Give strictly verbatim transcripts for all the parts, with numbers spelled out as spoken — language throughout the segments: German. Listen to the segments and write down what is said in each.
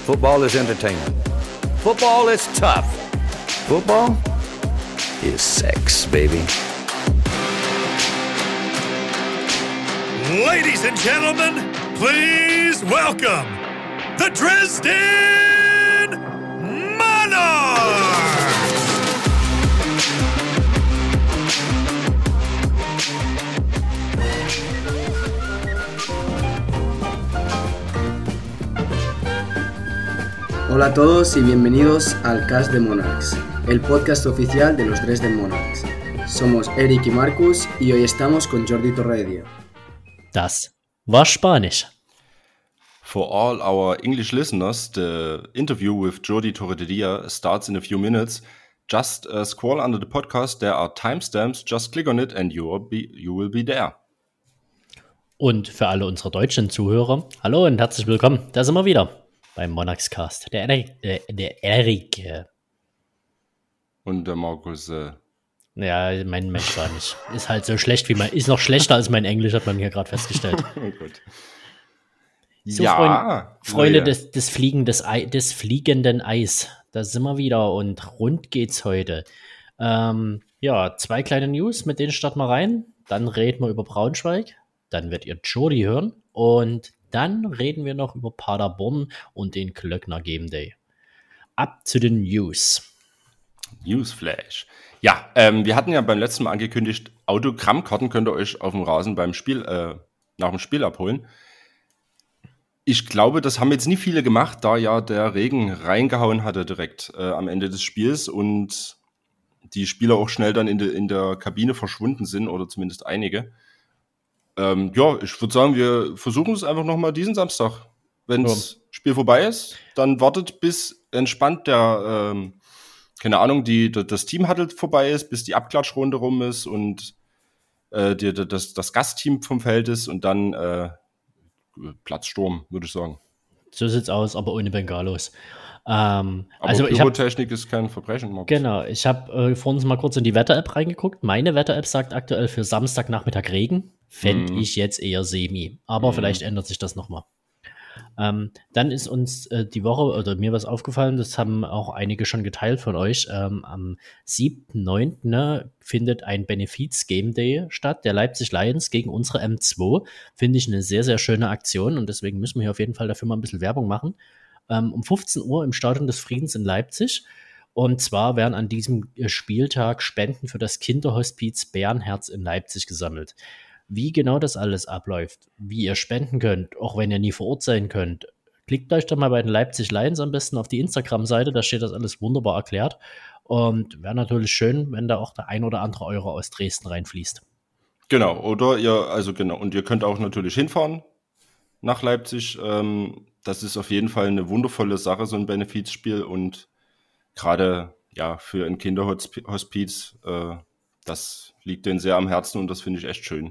Football is entertainment. Football is tough. Football is sex, baby. Ladies and gentlemen, please welcome the Dresden Monarchs! Hola a todos y bienvenidos al Cast de Monarchs, el podcast oficial de los Dresden Monarchs. Somos Eric y Marcus y hoy estamos con Jordi Torredia. Das war Spanisch. For all our English listeners, the interview with Jordi Torredia starts in a few minutes. Just uh, scroll under the podcast, there are timestamps, just click on it and you will be, you will be there. Und für alle unsere deutschen Zuhörer, hallo und herzlich willkommen, da sind wir wieder beim Monarchs Cast. Der Erik, der, der Erik. Äh, und der Markus. Äh, ja, mein Mensch war nicht. Ist halt so schlecht wie mein, ist noch schlechter als mein Englisch, hat man hier gerade festgestellt. Oh Gott. So, ja, Freund, Freunde ja. des, des, Fliegen, des, Ei, des fliegenden Eis, da sind wir wieder und rund geht's heute. Ähm, ja, zwei kleine News, mit denen starten wir rein. Dann reden wir über Braunschweig. Dann werdet ihr Jordi hören. Und dann reden wir noch über Paderborn und den Klöckner Game Day. Ab zu den News. Newsflash. Ja, ähm, wir hatten ja beim letzten Mal angekündigt, Autogrammkarten könnt ihr euch auf dem Rasen beim Spiel, äh, nach dem Spiel abholen. Ich glaube, das haben jetzt nie viele gemacht, da ja der Regen reingehauen hatte direkt äh, am Ende des Spiels und die Spieler auch schnell dann in, de, in der Kabine verschwunden sind oder zumindest einige. Ähm, ja, ich würde sagen, wir versuchen es einfach nochmal diesen Samstag. Wenn das ja. Spiel vorbei ist, dann wartet bis entspannt der, ähm, keine Ahnung, die, das Team-Huddle vorbei ist, bis die Abklatschrunde rum ist und äh, die, das, das Gastteam vom Feld ist und dann äh, Platzsturm, würde ich sagen. So sieht's aus, aber ohne Bengalos. Ähm, aber also Pyrotechnik ist kein Verbrechen. Markus. Genau, ich habe äh, vorhin mal kurz in die Wetter-App reingeguckt. Meine Wetter-App sagt aktuell für Samstagnachmittag Regen. Fände mm. ich jetzt eher semi. Aber mm. vielleicht ändert sich das nochmal. Ähm, dann ist uns äh, die Woche, oder mir was aufgefallen, das haben auch einige schon geteilt von euch. Ähm, am siebten neunten Ne, findet ein Benefiz-Game Day statt, der Leipzig Lions gegen unsere M zwei. Finde ich eine sehr, sehr schöne Aktion und deswegen müssen wir hier auf jeden Fall dafür mal ein bisschen Werbung machen. Ähm, um fünfzehn Uhr im Stadion des Friedens in Leipzig. Und zwar werden an diesem Spieltag Spenden für das Kinderhospiz Bärenherz in Leipzig gesammelt. Wie genau das alles abläuft, wie ihr spenden könnt, auch wenn ihr nie vor Ort sein könnt, klickt euch doch mal bei den Leipzig Lions am besten auf die Instagram-Seite, da steht das alles wunderbar erklärt. Und wäre natürlich schön, wenn da auch der ein oder andere Euro aus Dresden reinfließt. Genau, oder ihr, also genau, und ihr könnt auch natürlich hinfahren nach Leipzig. Ähm, das ist auf jeden Fall eine wundervolle Sache, so ein Benefizspiel und gerade ja für ein Kinderhospiz, äh, das liegt denen sehr am Herzen und das finde ich echt schön.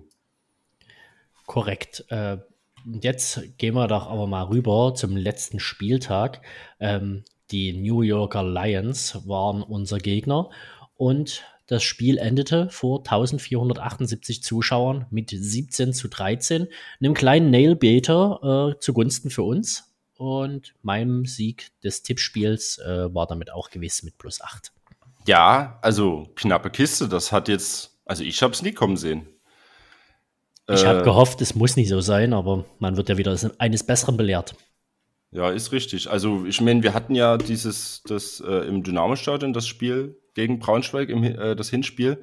Korrekt. Äh, jetzt gehen wir doch aber mal rüber zum letzten Spieltag. Ähm, die New Yorker Lions waren unser Gegner und das Spiel endete vor eintausendvierhundertachtundsiebzig Zuschauern mit siebzehn zu dreizehn, einem kleinen Nailbiter äh, zugunsten für uns und meinem Sieg des Tippspiels äh, war damit auch gewiss mit plus acht. Ja, also knappe Kiste, das hat jetzt, also ich habe es nie kommen sehen. Ich habe äh, gehofft, es muss nicht so sein, aber man wird ja wieder eines Besseren belehrt. Ja, ist richtig. Also ich meine, wir hatten ja dieses, das äh, im Dynamo-Stadion, das Spiel gegen Braunschweig, im, äh, das Hinspiel.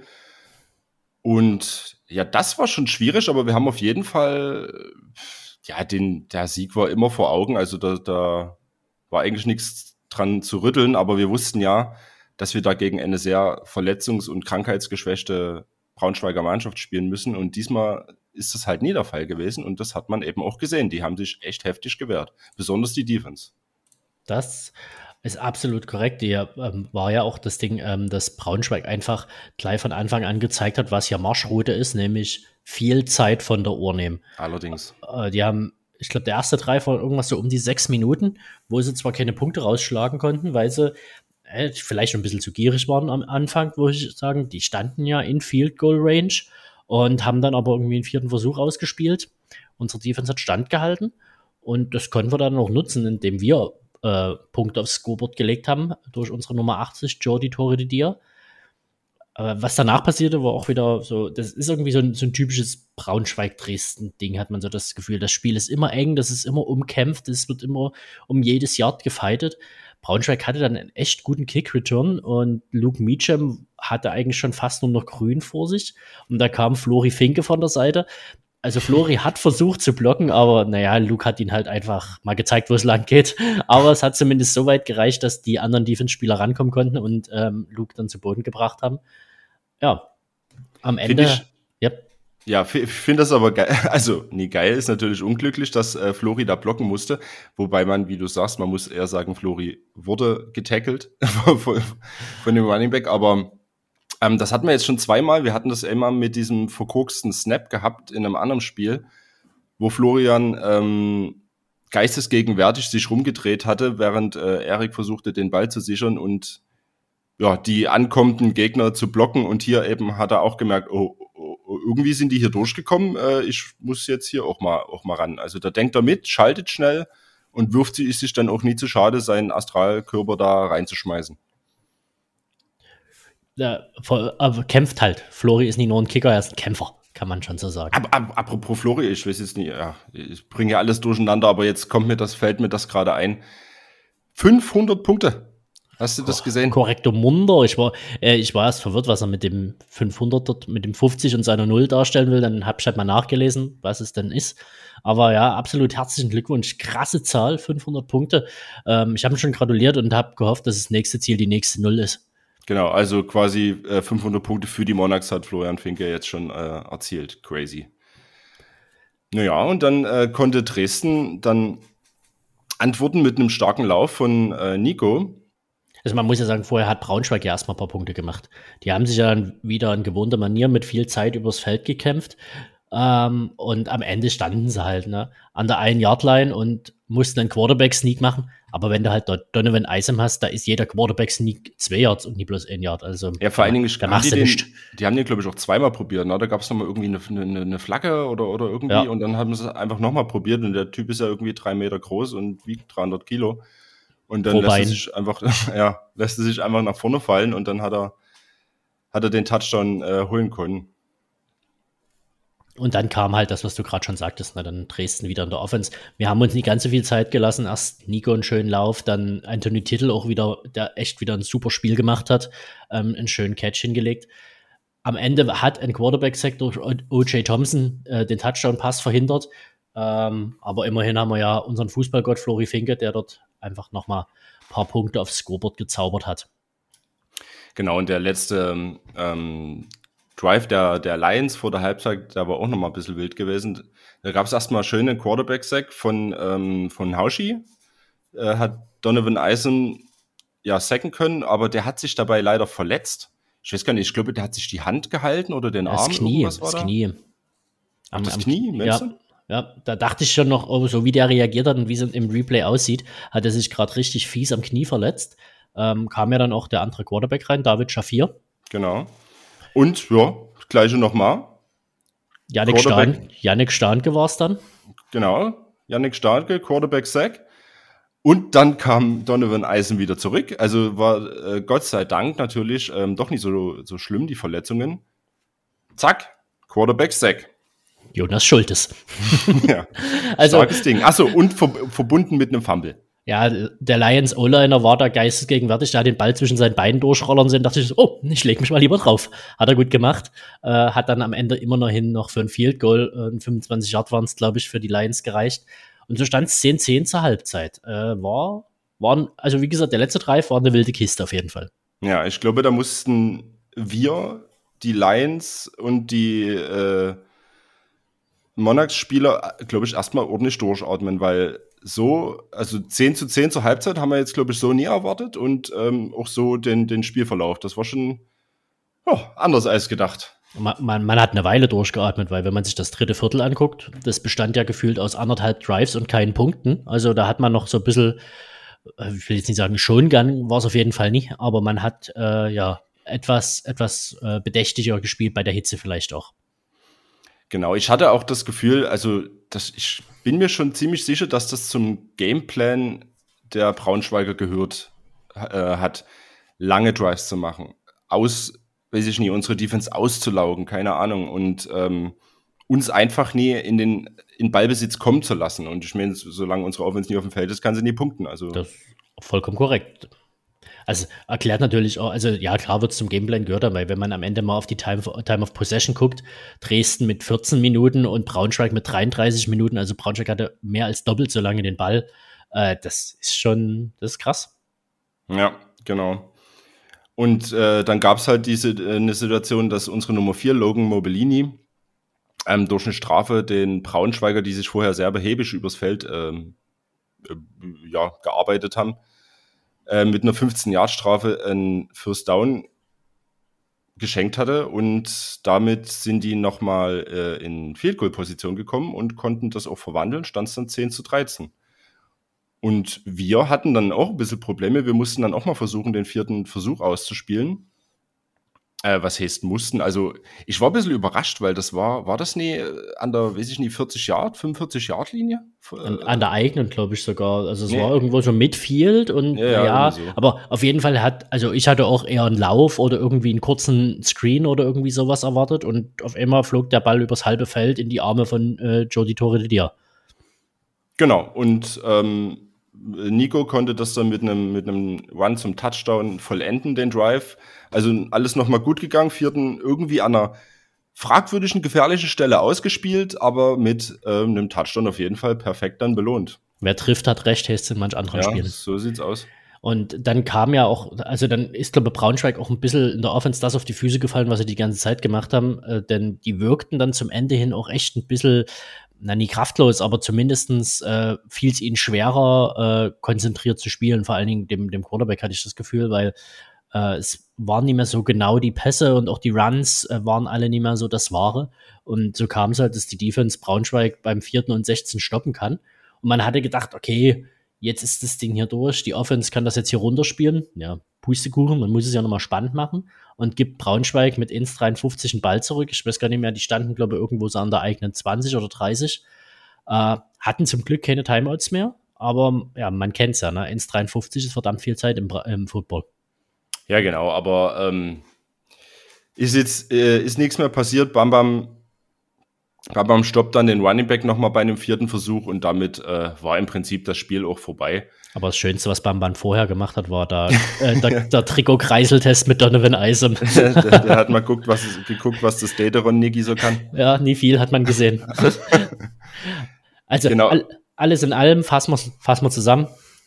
Und ja, das war schon schwierig, aber wir haben auf jeden Fall, ja, den, der Sieg war immer vor Augen. Also da, da war eigentlich nichts dran zu rütteln, aber wir wussten ja, dass wir da gegen eine sehr verletzungs- und krankheitsgeschwächte Braunschweiger Mannschaft spielen müssen. Und diesmal ist das halt nie der Fall gewesen. Und das hat man eben auch gesehen. Die haben sich echt heftig gewehrt. Besonders die Defense. Das ist absolut korrekt. Ja, ähm, war ja auch das Ding, ähm, dass Braunschweig einfach gleich von Anfang an gezeigt hat, was hier Marschroute ist, nämlich viel Zeit von der Uhr nehmen. Allerdings. Äh, die haben, ich glaube, der erste Drive war irgendwas so um die sechs Minuten, wo sie zwar keine Punkte rausschlagen konnten, weil sie äh, vielleicht schon ein bisschen zu gierig waren am Anfang, wo ich sagen, die standen ja in Field Goal Range und haben dann aber irgendwie einen vierten Versuch ausgespielt. Unsere Defense hat standgehalten und das konnten wir dann auch nutzen, indem wir äh, Punkte aufs Scoreboard gelegt haben durch unsere Nummer achtzig, Jordi Torredier. Aber was danach passierte, war auch wieder so, das ist irgendwie so ein, so ein typisches Braunschweig-Dresden-Ding, hat man so das Gefühl. Das Spiel ist immer eng, das ist immer umkämpft, es wird immer um jedes Yard gefightet. Braunschweig hatte dann einen echt guten Kick-Return und Luke Meacham hatte eigentlich schon fast nur noch grün vor sich. Und da kam Flori Finke von der Seite. Also Flori hat versucht zu blocken, aber naja, Luke hat ihn halt einfach mal gezeigt, wo es lang geht. Aber es hat zumindest so weit gereicht, dass die anderen Defense-Spieler rankommen konnten und ähm, Luke dann zu Boden gebracht haben. Ja, am Ende. Ich, yep. Ja, ich finde das aber geil. Also, nee, geil ist natürlich unglücklich, dass äh, Flori da blocken musste. Wobei man, wie du sagst, man muss eher sagen, Flori wurde getackelt von, von dem Running Back. Aber ähm, das hatten wir jetzt schon zweimal. Wir hatten das immer mit diesem verkorksten Snap gehabt in einem anderen Spiel, wo Florian ähm, geistesgegenwärtig sich rumgedreht hatte, während äh, Erik versuchte, den Ball zu sichern und ja, die ankommenden Gegner zu blocken. Und hier eben hat er auch gemerkt, oh, oh irgendwie sind die hier durchgekommen, äh, ich muss jetzt hier auch mal, auch mal ran. Also da denkt er mit, schaltet schnell und wirft sie, ist sich dann auch nie zu schade, seinen Astralkörper da reinzuschmeißen. Ja, aber kämpft halt. Flori ist nicht nur ein Kicker, er ist ein Kämpfer, kann man schon so sagen. Ab, ab, apropos Flori, ich weiß jetzt nicht, ja, ich bringe ja alles durcheinander, aber jetzt kommt mir das, fällt mir das gerade ein. fünfhundert Punkte. Hast du das gesehen? Korrekto Munder. Ich war, äh, ich war erst verwirrt, was er mit dem fünfhundert dort, mit dem fünfzig und seiner Null darstellen will. Dann habe ich halt mal nachgelesen, was es denn ist. Aber ja, absolut herzlichen Glückwunsch. Krasse Zahl, fünfhundert Punkte. Ähm, ich habe ihm schon gratuliert und habe gehofft, dass das nächste Ziel die nächste Null ist. Genau, also quasi äh, fünfhundert Punkte für die Monarchs hat Florian Finke jetzt schon äh, erzielt. Crazy. Naja, und dann äh, konnte Dresden dann antworten mit einem starken Lauf von äh, Nico. Also man muss ja sagen, vorher hat Braunschweig ja erstmal ein paar Punkte gemacht. Die haben sich ja dann wieder in gewohnter Manier mit viel Zeit übers Feld gekämpft. Ähm, und am Ende standen sie halt ne, an der Ein-Yard-Line und mussten einen Quarterback-Sneak machen. Aber wenn du halt dort Donovan Isom hast, da ist jeder Quarterback-Sneak zwei Yards und nicht bloß ein Yard. Also, ja, vor allen Dingen, da machst du nichts. Die haben den, glaube ich, auch zweimal probiert. Ne? Da gab es nochmal irgendwie eine, eine, eine Flagge oder, oder irgendwie. Ja. Und dann haben sie es einfach nochmal probiert. Und der Typ ist ja irgendwie drei Meter groß und wiegt dreihundert Kilo. Und dann lässt er sich einfach, ja, lässt er sich einfach nach vorne fallen und dann hat er, hat er den Touchdown äh, holen können. Und dann kam halt das, was du gerade schon sagtest, ne? Dann Dresden wieder in der Offense. Wir haben uns nicht ganz so viel Zeit gelassen. Erst Nico einen schönen Lauf, dann Anthony Tittle auch wieder, der echt wieder ein super Spiel gemacht hat, ähm, einen schönen Catch hingelegt. Am Ende hat ein Quarterback-Sack durch O J Thompson äh, den Touchdown-Pass verhindert. Ähm, aber immerhin haben wir ja unseren Fußballgott Flori Finke, der dort einfach nochmal ein paar Punkte aufs Scoreboard gezaubert hat. Genau, und der letzte ähm, Drive der, der Lions vor der Halbzeit, der war auch nochmal ein bisschen wild gewesen. Da gab es erstmal schönen Quarterback-Sack von, ähm, von Hauschi. Äh, hat Donovan Isom ja sacken können, aber der hat sich dabei leider verletzt. Ich weiß gar nicht, ich glaube, der hat sich die Hand gehalten oder den das Arm. Knie, das da? Knie. Am, das am, Knie, meinst ja. du? Ja, da dachte ich schon noch, oh, so wie der reagiert hat und wie es im Replay aussieht, hat er sich gerade richtig fies am Knie verletzt. Ähm, kam ja dann auch der andere Quarterback rein, David Shafir. Genau. Und, ja, das Gleiche nochmal. Yannick Stahn, Yannick Stahnke war es dann. Genau, Yannick Stahnke, Quarterback-Sack. Und dann kam Donovan Isom wieder zurück. Also war äh, Gott sei Dank natürlich ähm, doch nicht so, so schlimm, die Verletzungen. Zack, Quarterback-Sack. Jonas Schultes. Ja, also, starkes Ding. Achso, und ver- verbunden mit einem Fumble. Ja, der Lions O-Liner war da geistesgegenwärtig, der hat den Ball zwischen seinen Beinen durchrollern sehen, dachte ich so, oh, ich leg mich mal lieber drauf. Hat er gut gemacht. Äh, hat dann am Ende immer noch hin noch für ein Field Goal, äh, fünfundzwanzig Yard waren es, glaube ich, für die Lions gereicht. Und so stand es zehn zehn zur Halbzeit. Äh, war, waren, also wie gesagt, der letzte Drive war eine wilde Kiste auf jeden Fall. Ja, ich glaube, da mussten wir, die Lions und die äh, Monarchs-Spieler, glaube ich, erstmal ordentlich durchatmen, weil so, also zehn zu zehn zur Halbzeit haben wir jetzt, glaube ich, so nie erwartet und ähm, auch so den, den Spielverlauf. Das war schon oh, anders als gedacht. Man, man, man hat eine Weile durchgeatmet, weil wenn man sich das dritte Viertel anguckt, das bestand ja gefühlt aus anderthalb Drives und keinen Punkten. Also da hat man noch so ein bisschen, ich will jetzt nicht sagen schon gern, war es auf jeden Fall nicht, aber man hat äh, ja etwas, etwas äh, bedächtiger gespielt, bei der Hitze vielleicht auch. Genau, ich hatte auch das Gefühl, also das, ich bin mir schon ziemlich sicher, dass das zum Gameplan der Braunschweiger gehört äh, hat, lange Drives zu machen, aus, weiß ich nicht, unsere Defense auszulaugen, keine Ahnung, und ähm, uns einfach nie in den in Ballbesitz kommen zu lassen. Und ich meine, solange unsere Offense nie auf dem Feld ist, kann sie nie punkten. Also das ist vollkommen korrekt. Also erklärt natürlich auch, also ja, klar wird es zum Gameplan gehört, aber wenn man am Ende mal auf die Time, Time of Possession guckt, Dresden mit vierzehn Minuten und Braunschweig mit dreiunddreißig Minuten, also Braunschweig hatte mehr als doppelt so lange den Ball, äh, das ist schon, das ist krass. Ja, genau. Und äh, dann gab es halt diese äh, eine Situation, dass unsere Nummer vier, Logan Mobellini, ähm, durch eine Strafe den Braunschweiger, die sich vorher sehr behäbig übers Feld ähm, äh, ja, gearbeitet haben, äh, mit einer fünfzehn-Yard-Strafe ein First Down geschenkt hatte. Und damit sind die nochmal äh, in Field-Goal-Position gekommen und konnten das auch verwandeln, stand es dann zehn zu dreizehn. Und wir hatten dann auch ein bisschen Probleme. Wir mussten dann auch mal versuchen, den vierten Versuch auszuspielen. Äh, was heißt mussten? Also ich war ein bisschen überrascht, weil das war, war das nie an der, weiß ich nicht, vierzig Yard, fünfundvierzig Yard Linie? An, an der eigenen, glaube ich sogar. Also es Nee. war irgendwo so Midfield und Ja, ja, ja, irgendwie so. aber auf jeden Fall hat, also ich hatte auch eher einen Lauf oder irgendwie einen kurzen Screen oder irgendwie sowas erwartet und auf einmal flog der Ball übers halbe Feld in die Arme von äh, Jody Torre-Didier. Genau, und ähm, Nico konnte das dann mit einem mit einem Run zum Touchdown vollenden, den Drive. Also alles nochmal gut gegangen, vierten irgendwie an einer fragwürdigen, gefährlichen Stelle ausgespielt, aber mit ähm, einem Touchdown auf jeden Fall perfekt dann belohnt. Wer trifft, hat recht, heißt es in manch anderen Ja, Spielen. so sieht's aus. Und dann kam ja auch, also dann ist, glaube ich, Braunschweig auch ein bisschen in der Offense das auf die Füße gefallen, was sie die ganze Zeit gemacht haben, äh, denn die wirkten dann zum Ende hin auch echt ein bisschen, na nie kraftlos, aber zumindestens äh, fiel es ihnen schwerer, äh, konzentriert zu spielen, vor allen Dingen dem, dem Quarterback hatte ich das Gefühl, weil äh, es waren nicht mehr so genau die Pässe und auch die Runs äh, waren alle nicht mehr so das Wahre und so kam es halt, dass die Defense Braunschweig beim vierten und sechzehn stoppen kann und man hatte gedacht, okay, jetzt ist das Ding hier durch, die Offense kann das jetzt hier runterspielen. Ja, Pustekuchen, man muss es ja nochmal spannend machen und gibt Braunschweig mit eins dreiundfünfzig einen Ball zurück. Ich weiß gar nicht mehr, die standen, glaube ich, irgendwo so an der eigenen zwanzig oder dreißig. Äh, hatten zum Glück keine Timeouts mehr, aber ja, man kennt es ja, ne? eins dreiundfünfzig ist verdammt viel Zeit im, im Football. Ja, genau, aber ähm, ist jetzt äh, ist nichts mehr passiert. Bam Bam Bam Bam stoppt dann den Running Back nochmal bei einem vierten Versuch und damit äh, war im Prinzip das Spiel auch vorbei. Aber das Schönste, was Bam Bam vorher gemacht hat, war da äh, der, der Trikot-Kreiseltest mit Donovan Isom. der, der hat mal geguckt, was, geguckt, was das Dateron Niki so kann. Ja, nie viel hat man gesehen. Also Genau. all, alles in allem, fassen wir fassen wir zusammen.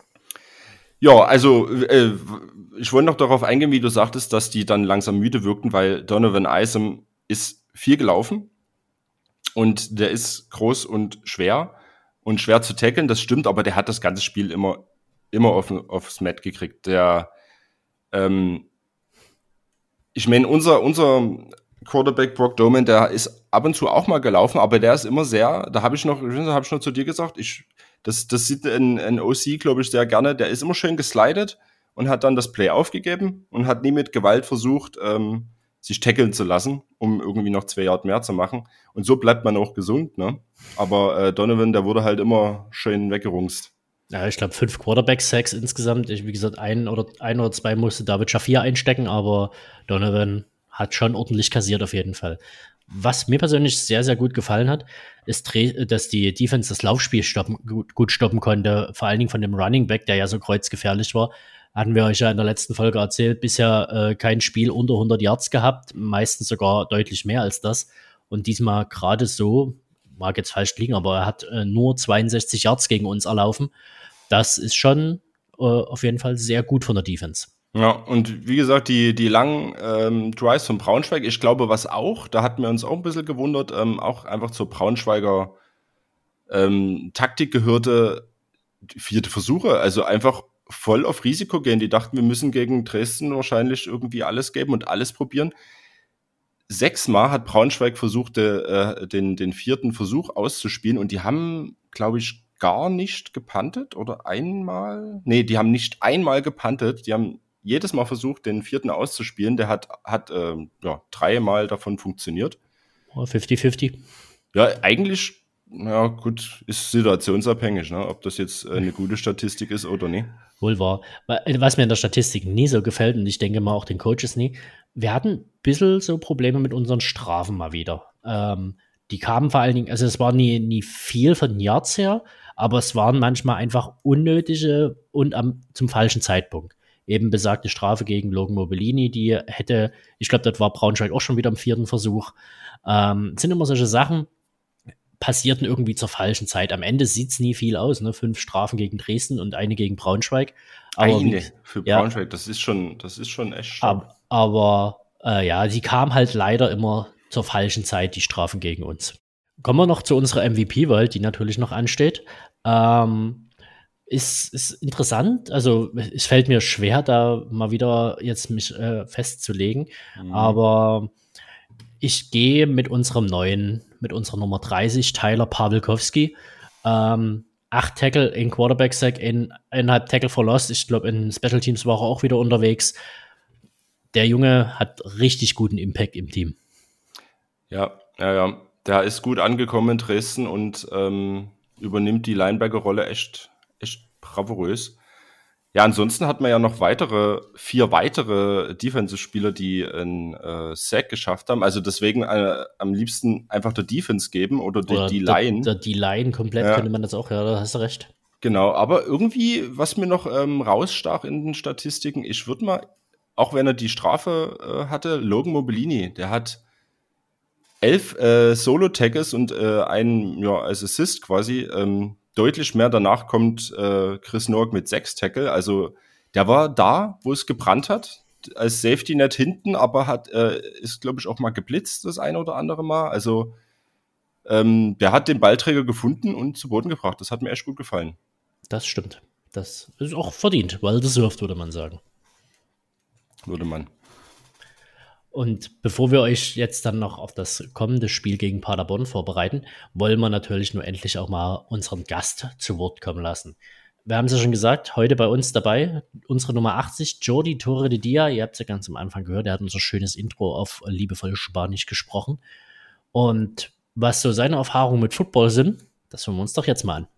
Ja, also äh, ich wollte noch darauf eingehen, wie du sagtest, dass die dann langsam müde wirkten, weil Donovan Isom ist viel gelaufen. Und der ist groß und schwer und schwer zu tackeln, das stimmt, aber der hat das ganze Spiel immer, immer auf, aufs Mat gekriegt. Der, ähm, ich meine, unser, unser Quarterback Brock Doman, der ist ab und zu auch mal gelaufen, aber der ist immer sehr, da habe ich noch, habe ich noch zu dir gesagt, ich, das, das sieht ein, ein O C, glaube ich, sehr gerne, der ist immer schön geslidet und hat dann das Play aufgegeben und hat nie mit Gewalt versucht, ähm, sich tackeln zu lassen, um irgendwie noch zwei Yard mehr zu machen. Und so bleibt man auch gesund, ne? Aber äh, Donovan, der wurde halt immer schön weggerungst. Ja, ich glaube, fünf Quarterback-Sacks insgesamt. Ich, wie gesagt, ein oder, ein oder zwei musste David Shafir einstecken, aber Donovan hat schon ordentlich kassiert auf jeden Fall. Was mir persönlich sehr, sehr gut gefallen hat, ist, dass die Defense das Laufspiel stoppen, gut, gut stoppen konnte, vor allen Dingen von dem Running Back, der ja so kreuzgefährlich war. Hatten wir euch ja in der letzten Folge erzählt, bisher äh, kein Spiel unter hundert Yards gehabt, meistens sogar deutlich mehr als das. Und diesmal gerade so, mag jetzt falsch liegen, aber er hat äh, nur zweiundsechzig Yards gegen uns erlaufen. Das ist schon äh, auf jeden Fall sehr gut von der Defense. Ja, und wie gesagt, die, die langen ähm, Drives von Braunschweig, ich glaube, was auch, da hatten wir uns auch ein bisschen gewundert, ähm, auch einfach zur Braunschweiger ähm, Taktik gehörte, vierte Versuche, also einfach voll auf Risiko gehen. Die dachten, wir müssen gegen Dresden wahrscheinlich irgendwie alles geben und alles probieren. Sechsmal hat Braunschweig versucht, äh, den, den vierten Versuch auszuspielen und die haben, glaube ich, gar nicht gepuntet oder einmal? Nee, die haben nicht einmal gepuntet. Die haben jedes Mal versucht, den vierten auszuspielen. Der hat, hat äh, ja, dreimal davon funktioniert. fünfzig fünfzig. Ja, eigentlich ja gut, ist situationsabhängig, ne? Ob das jetzt eine gute Statistik ist oder nicht. Wohl wahr. Was mir in der Statistik nie so gefällt, und ich denke mal auch den Coaches nie, wir hatten ein bisschen so Probleme mit unseren Strafen mal wieder. Ähm, die kamen vor allen Dingen, also es war nie, nie viel von den Yards her, aber es waren manchmal einfach unnötige und am, zum falschen Zeitpunkt. Eben besagte Strafe gegen Logan Mobillini, die hätte, ich glaube, das war Braunschweig auch schon wieder im vierten Versuch. Ähm, sind immer solche Sachen, passierten irgendwie zur falschen Zeit. Am Ende sieht es nie viel aus, ne? Fünf Strafen gegen Dresden und eine gegen Braunschweig. Aber eine für Braunschweig, ja, das ist schon, das ist schon echt stark. Aber, aber äh, ja, sie kam halt leider immer zur falschen Zeit, die Strafen gegen uns. Kommen wir noch zu unserer M V P-Wahl, die natürlich noch ansteht. Ähm, ist, ist interessant, also es fällt mir schwer, da mal wieder jetzt mich äh, festzulegen, mhm. aber ich gehe mit unserem neuen, mit unserer Nummer dreißig, Tyler Pawlikowski. Ähm, acht Tackle in Quarterback-Sack, in eineinhalb Tackle for Loss. Ich glaube, in Special Teams war er auch wieder unterwegs. Der Junge hat richtig guten Impact im Team. Ja, ja, ja. Der ist gut angekommen in Dresden und ähm, übernimmt die Linebacker-Rolle echt, echt bravourös. Ja, ansonsten hat man ja noch weitere, vier weitere Defensive-Spieler, die einen äh, Sack geschafft haben. Also deswegen äh, am liebsten einfach der Defense geben oder die, oder die Line. Der, der, die Line komplett ja. Könnte man das auch, ja, da hast du recht. Genau, aber irgendwie, was mir noch ähm, rausstach in den Statistiken, ich würde mal, auch wenn er die Strafe äh, hatte, Logan Mobillini, der hat elf äh, Solo-Tackles und äh, einen, ja, als Assist quasi, ähm, deutlich mehr. Danach kommt äh, Chris Norg mit sechs Tackle. Also der war da, wo es gebrannt hat, als Safety Net hinten, aber hat äh, ist, glaube ich, auch mal geblitzt das eine oder andere Mal. Also ähm, der hat den Ballträger gefunden und zu Boden gebracht. Das hat mir echt gut gefallen. Das stimmt. Das ist auch verdient, well deserved, würde man sagen. Würde man. Und bevor wir euch jetzt dann noch auf das kommende Spiel gegen Paderborn vorbereiten, wollen wir natürlich nur endlich auch mal unseren Gast zu Wort kommen lassen. Wir haben es ja schon gesagt, heute bei uns dabei unsere Nummer achtzig, Jordi Torre de Dia. Ihr habt es ja ganz am Anfang gehört, er hat unser schönes Intro auf liebevoll Spanisch gesprochen. Und was so seine Erfahrungen mit Football sind, das hören wir uns doch jetzt mal an.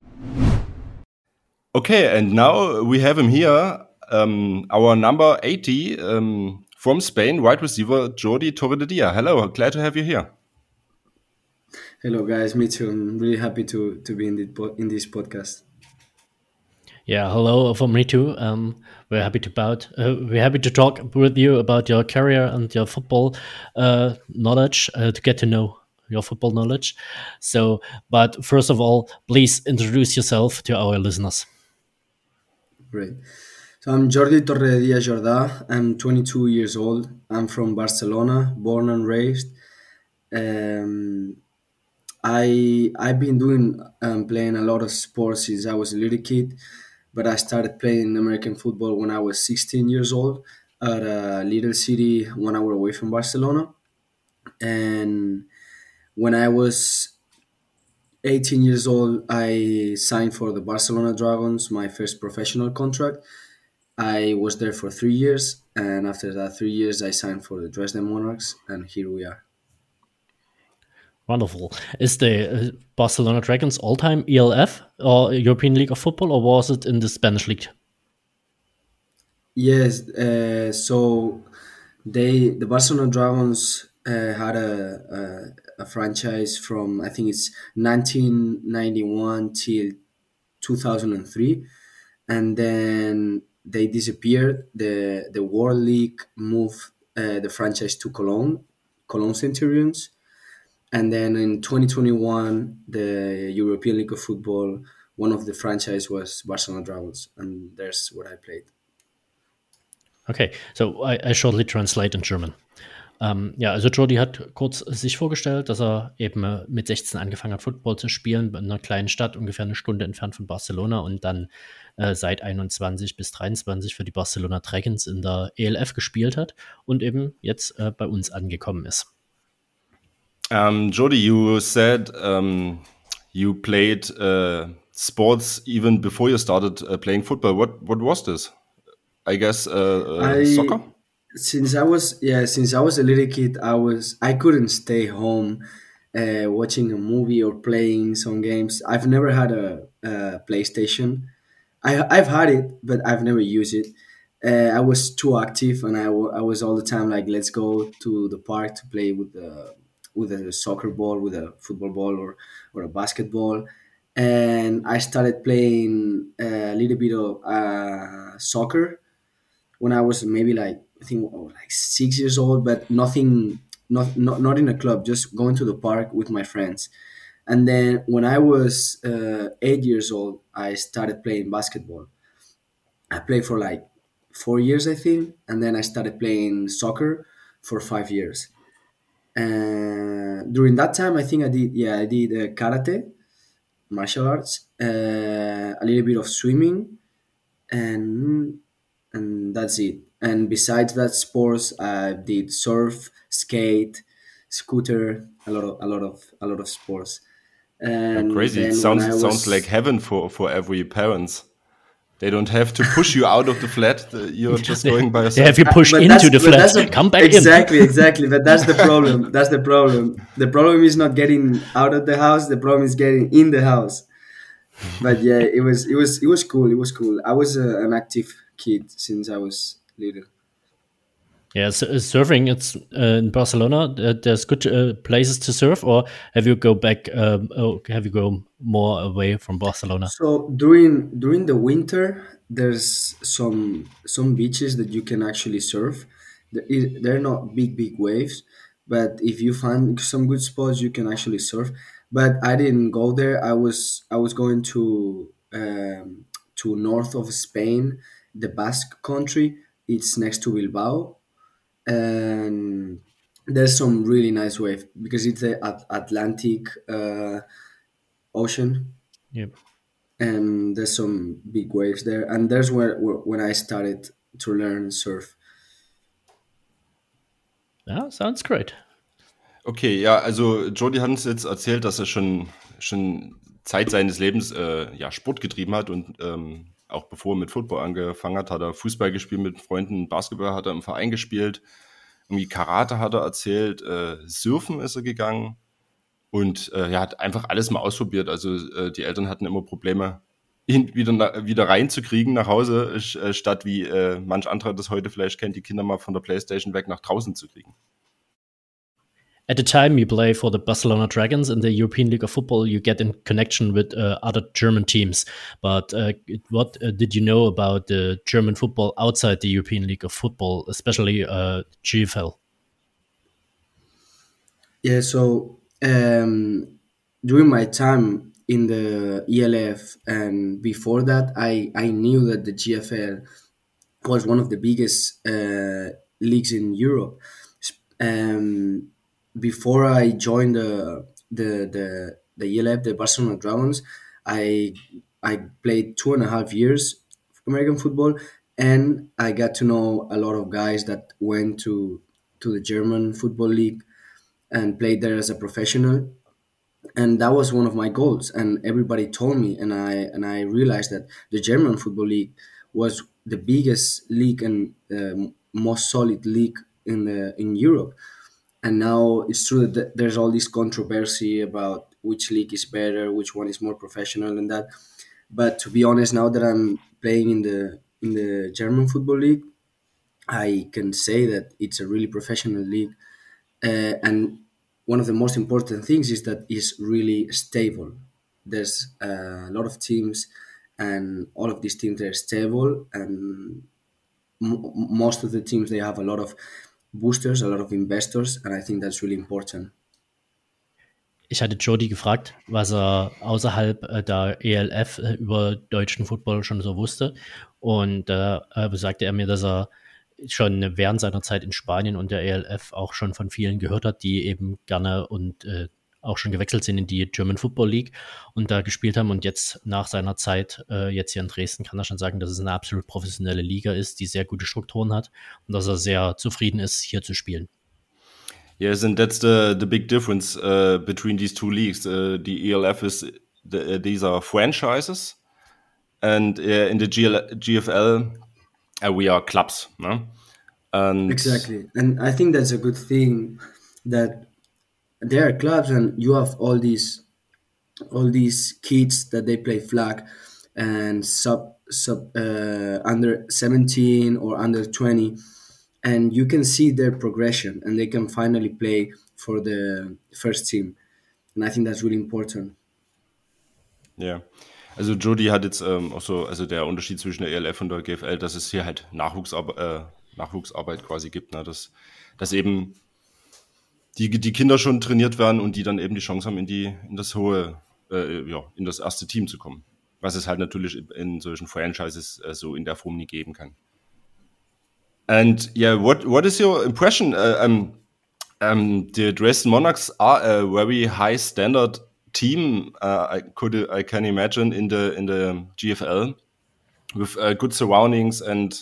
Okay, and now we have him here, um, our number eighty, um, from Spain, wide receiver Jordi Torre de Dia. Hello, glad to have you here. Hello, guys. Me too. I'm really happy to to be in the in this podcast. Yeah, hello from me too. Um, we're happy to about uh, we're happy to talk with you about your career and your football uh, knowledge, uh, to get to know your football knowledge. So, but first of all, please introduce yourself to our listeners. Great. So I'm Jordi Torre de Dia Jordà. I'm twenty-two years old. I'm from Barcelona, born and raised. Um, I I've been doing um, playing a lot of sports since I was a little kid, but I started playing American football when I was sixteen years old at a little city one hour away from Barcelona. And when I was eighteen years old, I signed for the Barcelona Dragons, my first professional contract. I was there for three years, and after that three years, I signed for the Dresden Monarchs, and here we are. Wonderful. Is the Barcelona Dragons all-time E L F or European League of Football, or was it in the Spanish league? Yes. Uh, so they the Barcelona Dragons uh, had a, a a franchise from, I think it's nineteen ninety-one till two thousand three, and then they disappeared. The the World League moved uh, the franchise to Cologne, Cologne Centurions. And then in twenty twenty-one, the European League of Football, one of the franchise was Barcelona Dragons, and there's what I played. Okay, so I, I shortly translate in German. Um, ja, also Jordi hat kurz sich vorgestellt, dass er eben mit sechzehn angefangen hat, Football zu spielen, in einer kleinen Stadt, ungefähr eine Stunde entfernt von Barcelona, und dann äh, seit einundzwanzig bis dreiundzwanzig für die Barcelona Dragons in der E L F gespielt hat und eben jetzt äh, bei uns angekommen ist. Um, Jordi, you said um, you played uh, sports even before you started uh, playing football. What what was this? I guess uh, uh, I, soccer. Since I was yeah, since I was a little kid, I was I couldn't stay home uh, watching a movie or playing some games. I've never had a, a PlayStation. I, I've had it, but I've never used it. Uh, I was too active, and I, wa- I was all the time like, let's go to the park to play with the with a soccer ball, with a football ball, or or a basketball. And I started playing a little bit of uh, soccer when I was maybe like I think oh, like six years old, but nothing, not, not not in a club, just going to the park with my friends. And then when I was uh, eight years old, I started playing basketball. I played for like four years, I think, and then I started playing soccer for five years. And during that time, I think I did yeah I did uh, karate, martial arts, uh, a little bit of swimming, and and that's it. And besides that, sports, I did surf, skate, scooter, a lot of a lot of a lot of sports. Yeah, And crazy. It then when sounds I it sounds like was heaven for for every parents. They don't have to push you out of the flat. The- You're just going by They yourself. have you pushed But into that's- the but flat. that's the- Come back exactly, in. exactly. But that's the problem. That's the problem. The problem is not getting out of the house. The problem is getting in the house. But yeah, it was it was it was cool. It was cool. I was uh, an active kid since I was little. Yeah, s- uh, surfing. It's uh, in Barcelona. Uh, there's good uh, places to surf, or have you go back? Um, oh, have you go more away from Barcelona? So during during the winter, there's some some beaches that you can actually surf. There is- They're not big big waves, but if you find some good spots, you can actually surf. But I didn't go there. I was I was going to um, to north of Spain, the Basque country. It's next to Bilbao, and there's some really nice wave because it's the At- Atlantic uh, Ocean, Yeah. and there's some big waves there, and there's where, where when I started to learn surf. Yeah, sounds great. Okay, ja, also Jody hat uns jetzt erzählt, dass er schon, schon Zeit seines Lebens äh, ja, Sport getrieben hat und ähm, auch bevor er mit Football angefangen hat, hat er Fußball gespielt mit Freunden, Basketball hat er im Verein gespielt, irgendwie Karate hat er erzählt, äh, Surfen ist er gegangen und äh, er hat einfach alles mal ausprobiert. Also äh, die Eltern hatten immer Probleme, ihn wieder, na, wieder reinzukriegen nach Hause, äh, statt wie äh, manch anderer das heute vielleicht kennt, die Kinder mal von der Playstation weg nach draußen zu kriegen. At the time you play for the Barcelona Dragons in the European League of Football, you get in connection with uh, other German teams. But uh, what uh, did you know about the German football outside the European League of Football, especially uh, G F L? Yeah, so um, during my time in the E L F and before that, I, I knew that the G F L was one of the biggest uh, leagues in Europe. Um, before I joined the the the the E L F, the Barcelona Dragons, I I played two and a half years of American football, and I got to know a lot of guys that went to to the German football league and played there as a professional, and that was one of my goals. And everybody told me, and I and I realized that the German football league was the biggest league and uh, most solid league in the in Europe. And now it's true that there's all this controversy about which league is better, which one is more professional, and that. But to be honest, now that I'm playing in the in the German football league, I can say that it's a really professional league, uh, and one of the most important things is that it's really stable. There's uh, a lot of teams, and all of these teams are stable, and m- most of the teams they have a lot of boosters, a lot of investors, and I think that's really important. Ich hatte Jody gefragt, was er außerhalb äh, der E L F äh, über deutschen Football schon so wusste. Und da äh, sagte er mir, dass er schon während seiner Zeit in Spanien und der E L F auch schon von vielen gehört hat, die eben gerne und äh, auch schon gewechselt sind in die German Football League und da gespielt haben. Und jetzt nach seiner Zeit äh, jetzt hier in Dresden kann er schon sagen, dass es eine absolut professionelle Liga ist, die sehr gute Strukturen hat und dass er sehr zufrieden ist, hier zu spielen. Yes, and that's the the big difference uh, between these two leagues. Uh, the E L F is the, uh, these are franchises, and uh, in the G L, G F L uh, we are clubs. No? And Exactly, and I think that's a good thing that there are clubs, and you have all these all these kids that they play flag and sub sub uh, under seventeen or under twenty, and you can see their progression, and they can finally play for the first team, and I think that's really important. Ja, also Jody hat jetzt ähm, auch so, also der Unterschied zwischen der E L F und der G F L, dass es hier halt Nachwuchsarbeit, äh, Nachwuchsarbeit quasi gibt, ne? dass, dass eben die, die Kinder schon trainiert werden und die dann eben die Chance haben, in die in das hohe, äh, ja, in das erste Team zu kommen. Was es halt natürlich in solchen Franchises äh, so in der Form nie geben kann. And yeah, what what is your impression? Uh, um, um, the Dresden Monarchs are a very high standard team. Uh, I could I can imagine in the in the G F L with uh, good surroundings and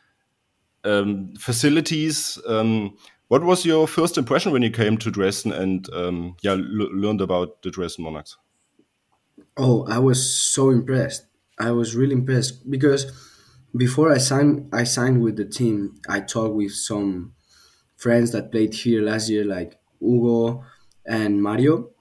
um, facilities. Um, what was your first impression when you came to Dresden and um, yeah l- learned about the Dresden Monarchs? Oh, I was so impressed. I was really impressed because before I signed, I signed with the team. I talked with some friends that played here last year, like Hugo and Mario,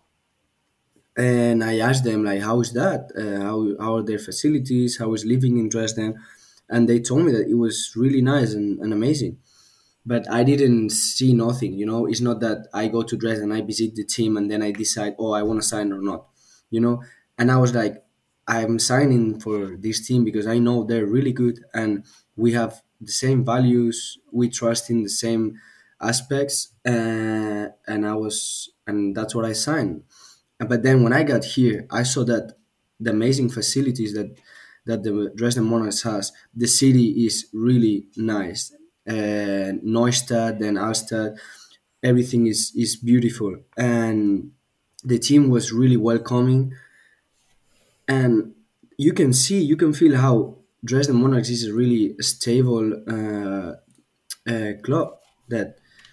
and I asked them like, "How is that? Uh, how how are their facilities? How is living in Dresden?" And they told me that it was really nice and, and amazing. But I didn't see nothing. You know, it's not that I go to Dresden, I visit the team, and then I decide, oh, I want to sign or not. You know, and I was like, I'm signing for this team because I know they're really good and we have the same values. We trust in the same aspects, uh, and I was, and that's what I signed. But then when I got here, I saw that the amazing facilities that that the Dresden Monarchs has, the city is really nice. Uh, Neustadt and Alstadt, everything is is beautiful, and the team was really welcoming. And you can see, you can feel how Dresden Monarchs is a really stable uh, uh, club. That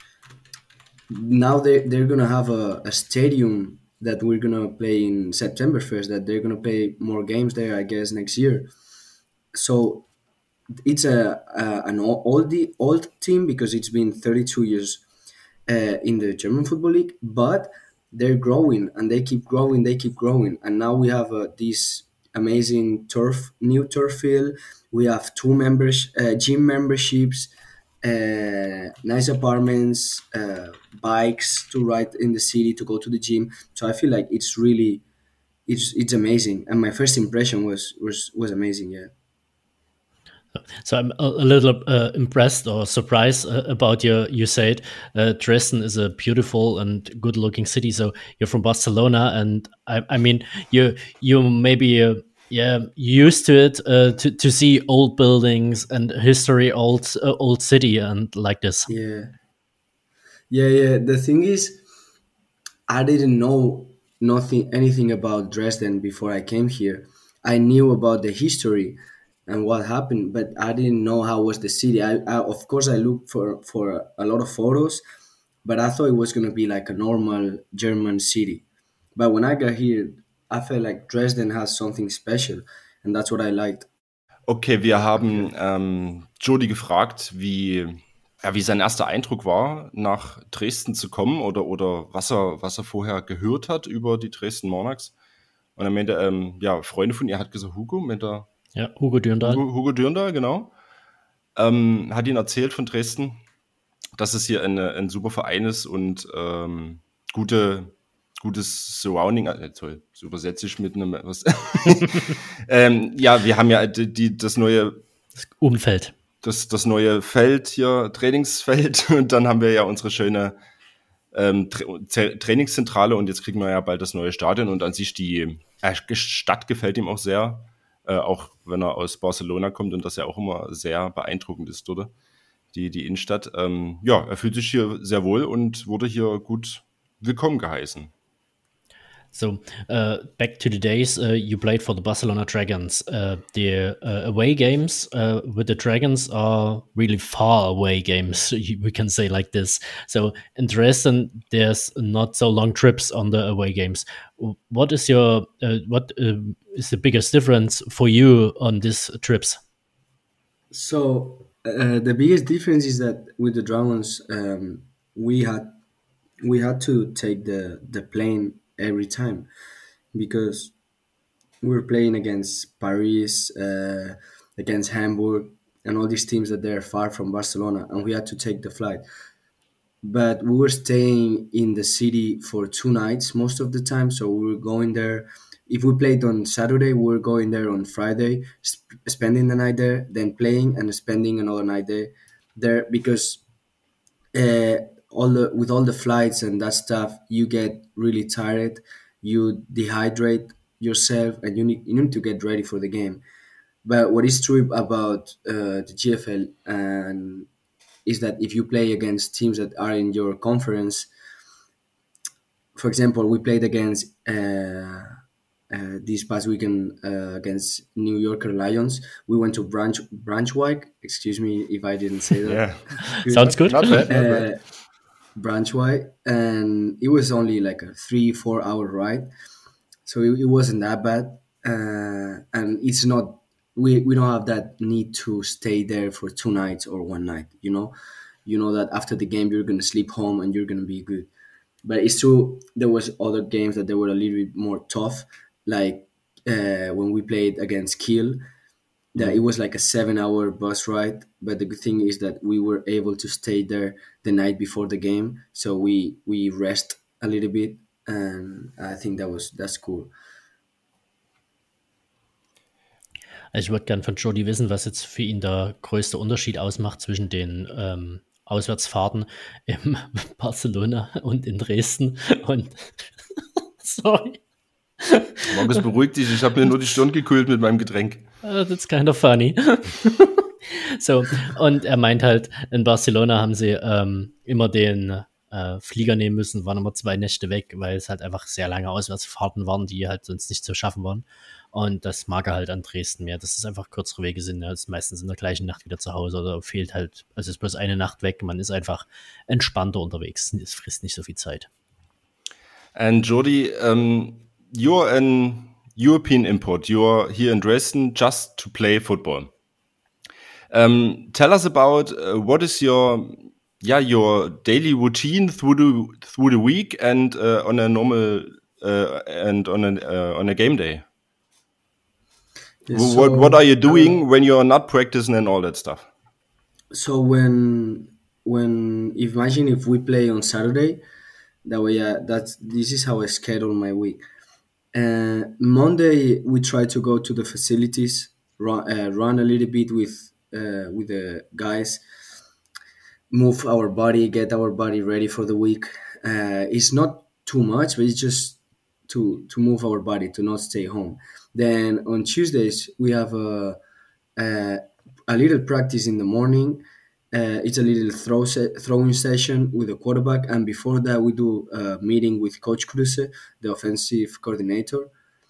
now they they're gonna have a, a stadium that we're gonna play in September first. That they're gonna play more games there, I guess, next year. So it's a, a an old old team because it's been thirty-two years uh, in the German football league, but they're growing and they keep growing, they keep growing, and now we have uh, this amazing turf, new turf field. We have two members, uh, gym memberships, uh, nice apartments, uh, bikes to ride in the city to go to the gym. So I feel like it's really, it's it's amazing, and my first impression was was was amazing. Yeah. So I'm a, a little uh, impressed or surprised uh, about your. You said uh, Dresden is a beautiful and good-looking city. So you're from Barcelona, and I, I mean, you you maybe uh, yeah used to it uh, to to see old buildings and history, old uh, old city, and like this. Yeah, yeah, yeah. The thing is, I didn't know nothing anything about Dresden before I came here. I knew about the history and what happened, but I didn't know how was the city. I, I of course I looked for for a lot of photos, but I thought it was gonna be like a normal German city. But when I got here, I felt like Dresden has something special, and that's what I liked. Okay, wir haben ähm, Jody gefragt, wie, ja, wie sein erster Eindruck war, nach Dresden zu kommen oder, oder was, er, was er vorher gehört hat über die Dresden Monarchs. Und er meinte, ähm, ja, Freunde von ihr hat gesagt, Hugo, meint er, ja, Hugo Dürndal. Hugo, Hugo Dürndal, genau. Ähm, hat ihn erzählt von Dresden, dass es hier eine, ein super Verein ist und ähm, gute, gutes Surrounding. Äh, toll, das übersetze ich mit einem was. ähm, ja, wir haben ja die, die, das neue das Umfeld. Das, das neue Feld hier, Trainingsfeld. Und dann haben wir ja unsere schöne ähm, Tra- Trainingszentrale und jetzt kriegen wir ja bald das neue Stadion. Und an sich die äh, Stadt gefällt ihm auch sehr. Äh, auch wenn er aus Barcelona kommt und das ja auch immer sehr beeindruckend ist dort, die, die Innenstadt. Ähm, ja, er fühlt sich hier sehr wohl und wurde hier gut willkommen geheißen. So, uh, back to the days uh, you played for the Barcelona Dragons. Uh, the uh, away games uh, with the Dragons are really far away games, we can say like this. So in Dresden, there's not so long trips on the away games. What is your uh, what uh, is the biggest difference for you on these trips? So uh, the biggest difference is that with the Dragons, um, we had we had to take the the plane every time because we were playing against Paris, uh, against Hamburg, and all these teams that they're far from Barcelona, and we had to take the flight. But we were staying in the city for two nights most of the time, so we were going there. If we played on Saturday, we were going there on Friday, sp- spending the night there, then playing and spending another night there, there because uh, all the with all the flights and that stuff, you get really tired, you dehydrate yourself, and you need you need to get ready for the game. But what is true about uh, the G F L and is that if you play against teams that are in your conference, for example, we played against uh, uh, this past weekend uh, against New Yorker Lions. We went to Branch Branchwijk. Excuse me if I didn't say that. Yeah. Sounds good. Not bad. Not bad. Uh, Branchwijk, and it was only like a three four hour ride, so it, it wasn't that bad. Uh, and it's not we we don't have that need to stay there for two nights or one night. You know, you know that after the game you're gonna sleep home and you're gonna be good. But it's true there was other games that they were a little bit more tough, like uh, when we played against Kiel, that it was like a seven hour bus ride. But the good thing is that we were able to stay there the night before the game, so we we rest a little bit, and I think that was that's cool. Also ich würde gern von Jody wissen, was jetzt für ihn der größte Unterschied ausmacht zwischen den ähm, Auswärtsfahrten in Barcelona und in Dresden. Und sorry, Markus, beruhig dich, ich habe mir nur die Stirn gekühlt mit meinem Getränk. uh, that's kind of funny. So, und er meint halt, in Barcelona haben sie ähm, immer den äh, Flieger nehmen müssen, waren immer zwei Nächte weg, weil es halt einfach sehr lange Auswärtsfahrten waren, die halt sonst nicht zu schaffen waren. Und das mag er halt an Dresden mehr, dass es einfach kürzere Wege sind. Er ist meistens in der gleichen Nacht wieder zu Hause oder fehlt halt, also ist bloß eine Nacht weg. Man ist einfach entspannter unterwegs. Es frisst nicht so viel Zeit. And Jody, um, you're an European import. You're here in Dresden just to play football. Um, tell us about uh, what is your yeah your daily routine through the through the week and uh, on a normal uh, and on a uh, on a game day. Yeah, Wh- so, what what are you doing uh, when you're not practicing and all that stuff? so when when imagine if we play on Saturday, that way uh, that's this is how I schedule my week. Uh, Monday we try to go to the facilities, run, uh, run a little bit with uh, with the guys, move our body, get our body ready for the week. Uh, it's not too much, but it's just to to move our body to not stay home. Then on Tuesdays we have a a, a little practice in the morning. Uh, it's a little throw se- throwing session with the quarterback, and before that we do a meeting with Coach Kruse, the offensive coordinator,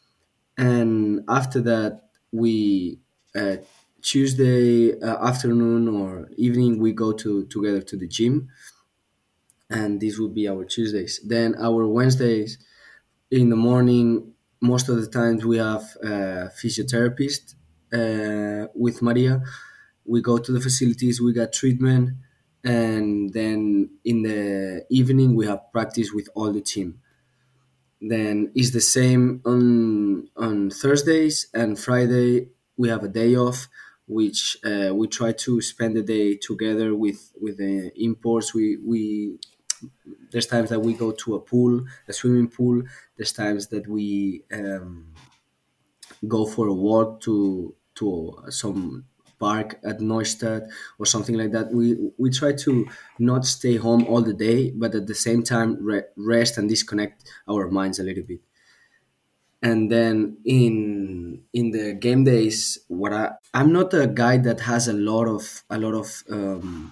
and after that we uh, Tuesday uh, afternoon or evening we go to together to the gym, and this will be our Tuesdays. Then our Wednesdays in the morning, most of the times we have a physiotherapist uh, with Maria. We go to the facilities, we got treatment, and then in the evening we have practice with all the team. Then it's the same on on Thursdays and Friday. We have a day off, which uh, we try to spend the day together with with the imports. We we there's times that we go to a pool, a swimming pool. There's times that we um, go for a walk to to some park at Neustadt or something like that. We we try to not stay home all the day, but at the same time re- rest and disconnect our minds a little bit. And then in in the game days, what I I'm not a guy that has a lot of a lot of um,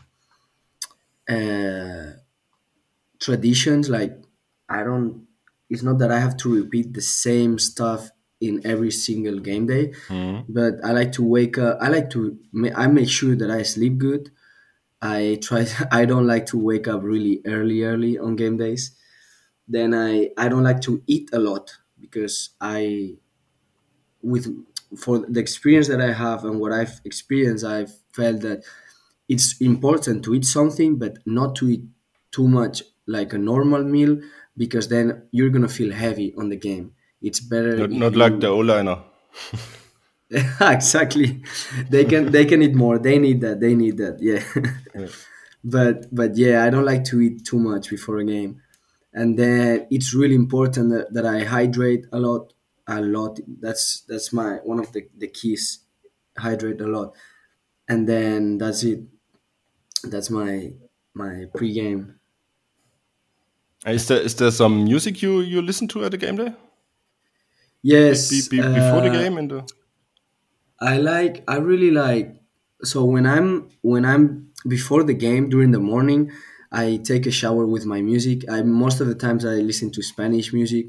uh, traditions. Like I don't. It's not that I have to repeat the same stuff in every single game day, but I like to wake up. I like to. ma- I make sure that I sleep good. I try. I don't like to wake up really early, early on game days. Then I I don't like to eat a lot because I with for the experience that I have and what I've experienced, I've felt that it's important to eat something, but not to eat too much like a normal meal, because then you're gonna feel heavy on the game. It's better Not, if not you like the O-liner. exactly. They can they can eat more. They need that. They need that. Yeah. Yeah. but but yeah, I don't like to eat too much before a game, and then it's really important that, that I hydrate a lot, a lot. That's that's my one of the the keys. Hydrate a lot, and then that's it. That's my my pre-game. Is there is there some music you, you listen to at the game day? Be, Yes, be, before the uh, game and the I like. I really like. So when I'm when I'm before the game during the morning, I take a shower with my music. I most of the times I listen to Spanish music.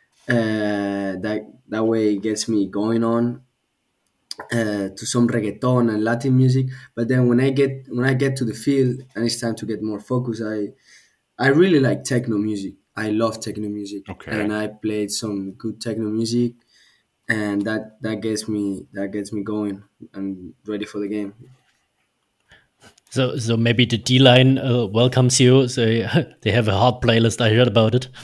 Uh, that that way it gets me going on uh, to some reggaeton and Latin music. But then when I get when I get to the field and it's time to get more focus, I I really like techno music. I love techno music, Okay. and I played some good techno music, and that that gets me that gets me going and ready for the game. So, so maybe the D line uh, welcomes you. So they have a hard playlist. I heard about it.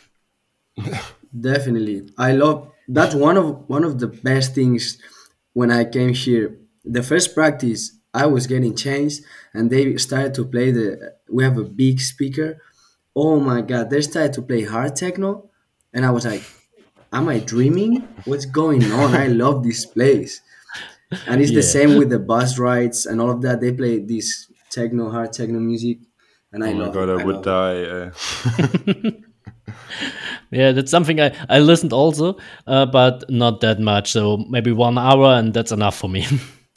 Definitely, I love that's one of one of the best things when I came here. The first practice, I was getting changed, and they started to play the. We have a big speaker. Oh my god, they started to play hard techno, and I was like, "Am I dreaming? What's going on? I love this place." And it's the Yeah. same with the bus rides and all of that. They play this techno, hard techno music, and I oh my love god, it. I I would love it. die. Uh, Yeah, that's something I, I listened also, uh, but not that much. So maybe one hour and that's enough for me.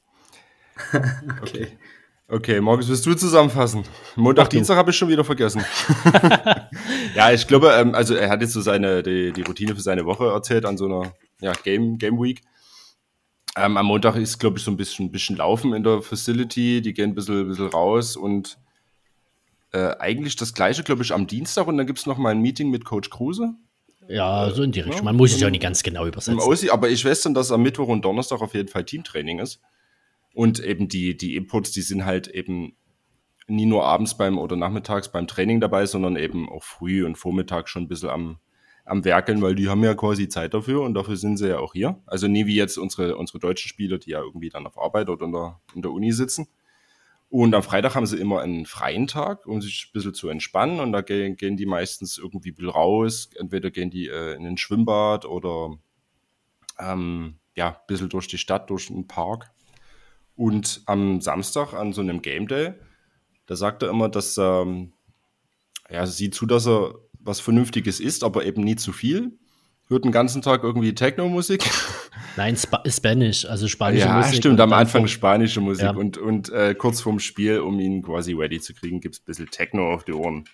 Okay. Okay, Markus, willst du zusammenfassen? Montag, Mach du. Dienstag habe ich schon wieder vergessen. Ja, ich glaube, ähm, also er hat jetzt so seine, die, die Routine für seine Woche erzählt an so einer ja, Game, Game Week. Ähm, am Montag ist, glaube ich, so ein bisschen, bisschen Laufen in der Facility. Die gehen ein bisschen, bisschen raus und äh, eigentlich das Gleiche, glaube ich, am Dienstag. Und dann gibt es noch mal ein Meeting mit Coach Kruse Ja, so in die Richtung. ja, Man muss es ja im- nicht ganz genau im übersetzen. Aussie. Aber ich weiß dann, dass am Mittwoch und Donnerstag auf jeden Fall Teamtraining ist. Und eben die, die Inputs, die sind halt eben nie nur abends beim oder nachmittags beim Training dabei, sondern eben auch früh und Vormittag schon ein bisschen am, am Werkeln, weil die haben ja quasi Zeit dafür und dafür sind sie ja auch hier. Also nie wie jetzt unsere, unsere deutschen Spieler, die ja irgendwie dann auf Arbeit oder in der, in der Uni sitzen. Und am Freitag haben sie immer einen freien Tag, um sich ein bisschen zu entspannen. Und da gehen, gehen die meistens irgendwie ein bisschen raus. Entweder gehen die äh, in ein Schwimmbad oder ähm, ja, ein bisschen durch die Stadt, durch einen Park. Und am Samstag an so einem Game Day, da sagt er immer, dass ähm, ja, sieht zu, dass er was Vernünftiges isst, aber eben nie zu viel. Hört den ganzen Tag irgendwie Techno-Musik. Nein, Spa Spanish, also spanische Ja, Musik. stimmt, und am dann Anfang vom- spanische Musik Ja. und, und äh, kurz vorm Spiel, um ihn quasi ready zu kriegen, gibt es ein bisschen Techno auf die Ohren.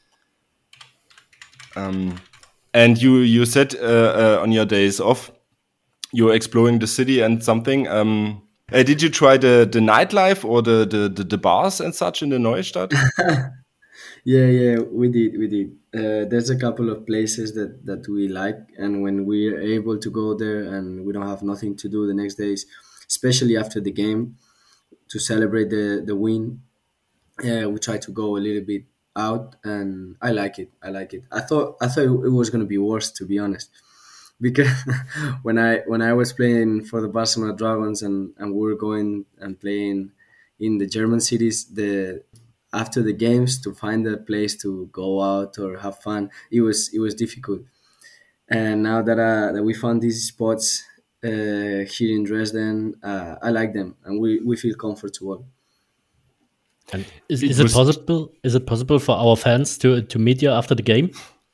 Um, and you, you said uh, uh, on your days off, you're exploring the city and something. Um, uh, did you try the, the nightlife or the, the, the, the bars and such in the Neustadt? Yeah, yeah, we did, we did. Uh, there's a couple of places that that we like, and when we're able to go there and we don't have nothing to do the next days, especially after the game, to celebrate the the win, uh, we try to go a little bit out, and I like it. I like it. I thought I thought it was gonna be worse, to be honest, because when I when I was playing for the Barcelona Dragons and and we were going and playing in the German cities, the after the games to find a place to go out or have fun, it was it was difficult. And now that uh, that we found these spots uh, here in Dresden, uh, I like them, and we, we feel comfortable. And is, It is it was- possible? Is it possible for our fans to to meet you after the game?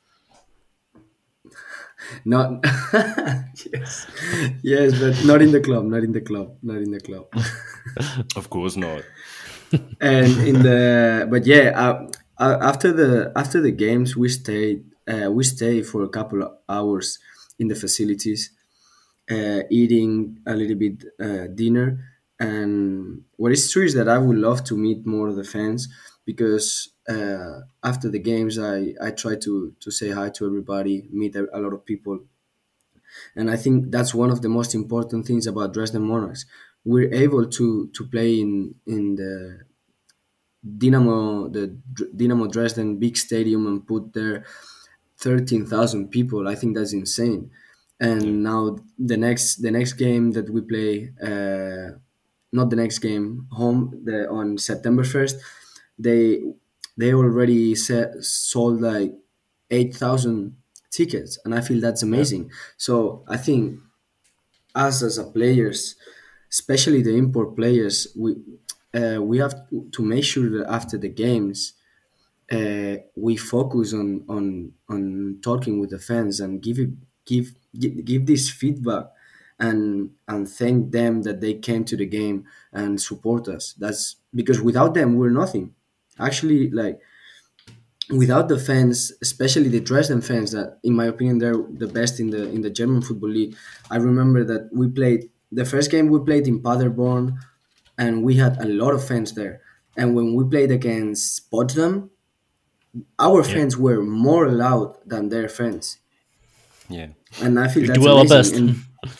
Not yes, yes, but not in the club, not in the club, not in the club. Of course not. And in the but yeah, uh, uh, after the after the games, we stayed uh, we stay for a couple of hours in the facilities, uh, eating a little bit uh, dinner. And what is true is that I would love to meet more of the fans, because uh, after the games, I, I try to, to say hi to everybody, meet a, a lot of people. And I think that's one of the most important things about Dresden Monarchs. We're able to, to play in, in the Dynamo, the Dr- Dynamo Dresden big stadium, and put there thirteen thousand people. I think that's insane. And now the next the next game that we play, uh, not the next game, home the, on September first, they they already set, sold like eight thousand tickets, and I feel that's amazing. So I think us as a players, especially the import players, we uh, we have to make sure that after the games uh, we focus on on on talking with the fans and give it, give give, give this feedback and and thank them that they came to the game and support us. That's because without them we're nothing. Actually, like without the fans, especially the Dresden fans, that in my opinion they're the best in the in the German football league. I remember that we played the first game we played in Paderborn, and we had a lot of fans there. And when we played against Potsdam, our Yeah. fans were more loud than their fans, Yeah. and I feel We that's do our amazing. best. And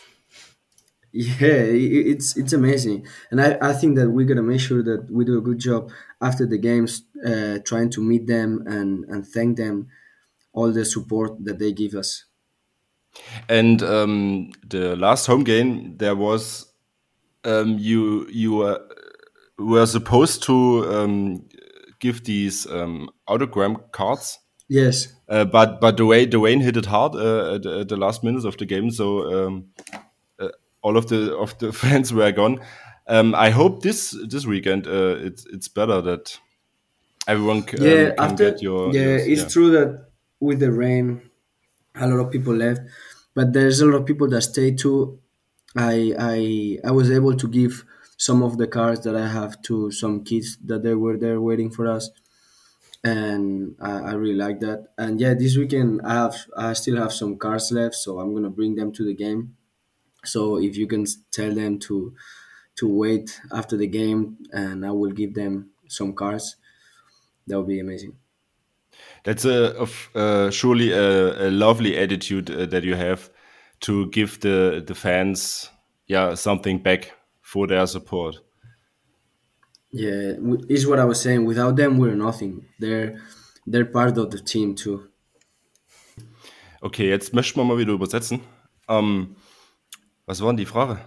yeah, i- it's it's amazing, and I, I think that we're gonna make sure that we do a good job after the games, uh, trying to meet them and and thank them all the support that they give us. And um, the last home game, there was um, you you uh, were supposed to um, give these um, autogram cards, Yes, uh, but but the way Dwayne hit it hard uh, at, the- at the last minutes of the game, so um, uh, all of the of the fans were gone. Um, I hope this this weekend uh, it's it's better that everyone c- yeah. um, can After get your yeah, yours. it's Yeah. true that with the rain, a lot of people left, but there's a lot of people that stay too. I I I was able to give some of the cards that I have to some kids that they were there waiting for us, and I, I really like that. And yeah, this weekend I have I still have some cards left, so I'm gonna bring them to the game. So if you can s- tell them to to wait after the game, and I will give them some cards, that would be amazing. That's a of uh, surely a, a lovely attitude uh, that you have to give the the fans yeah something back for their support. Yeah, w- is what I was saying. Without them, we're nothing. They're they're part of the team too. Okay, jetzt möchten wir mal wieder übersetzen. Ähm, was war denn die Frage?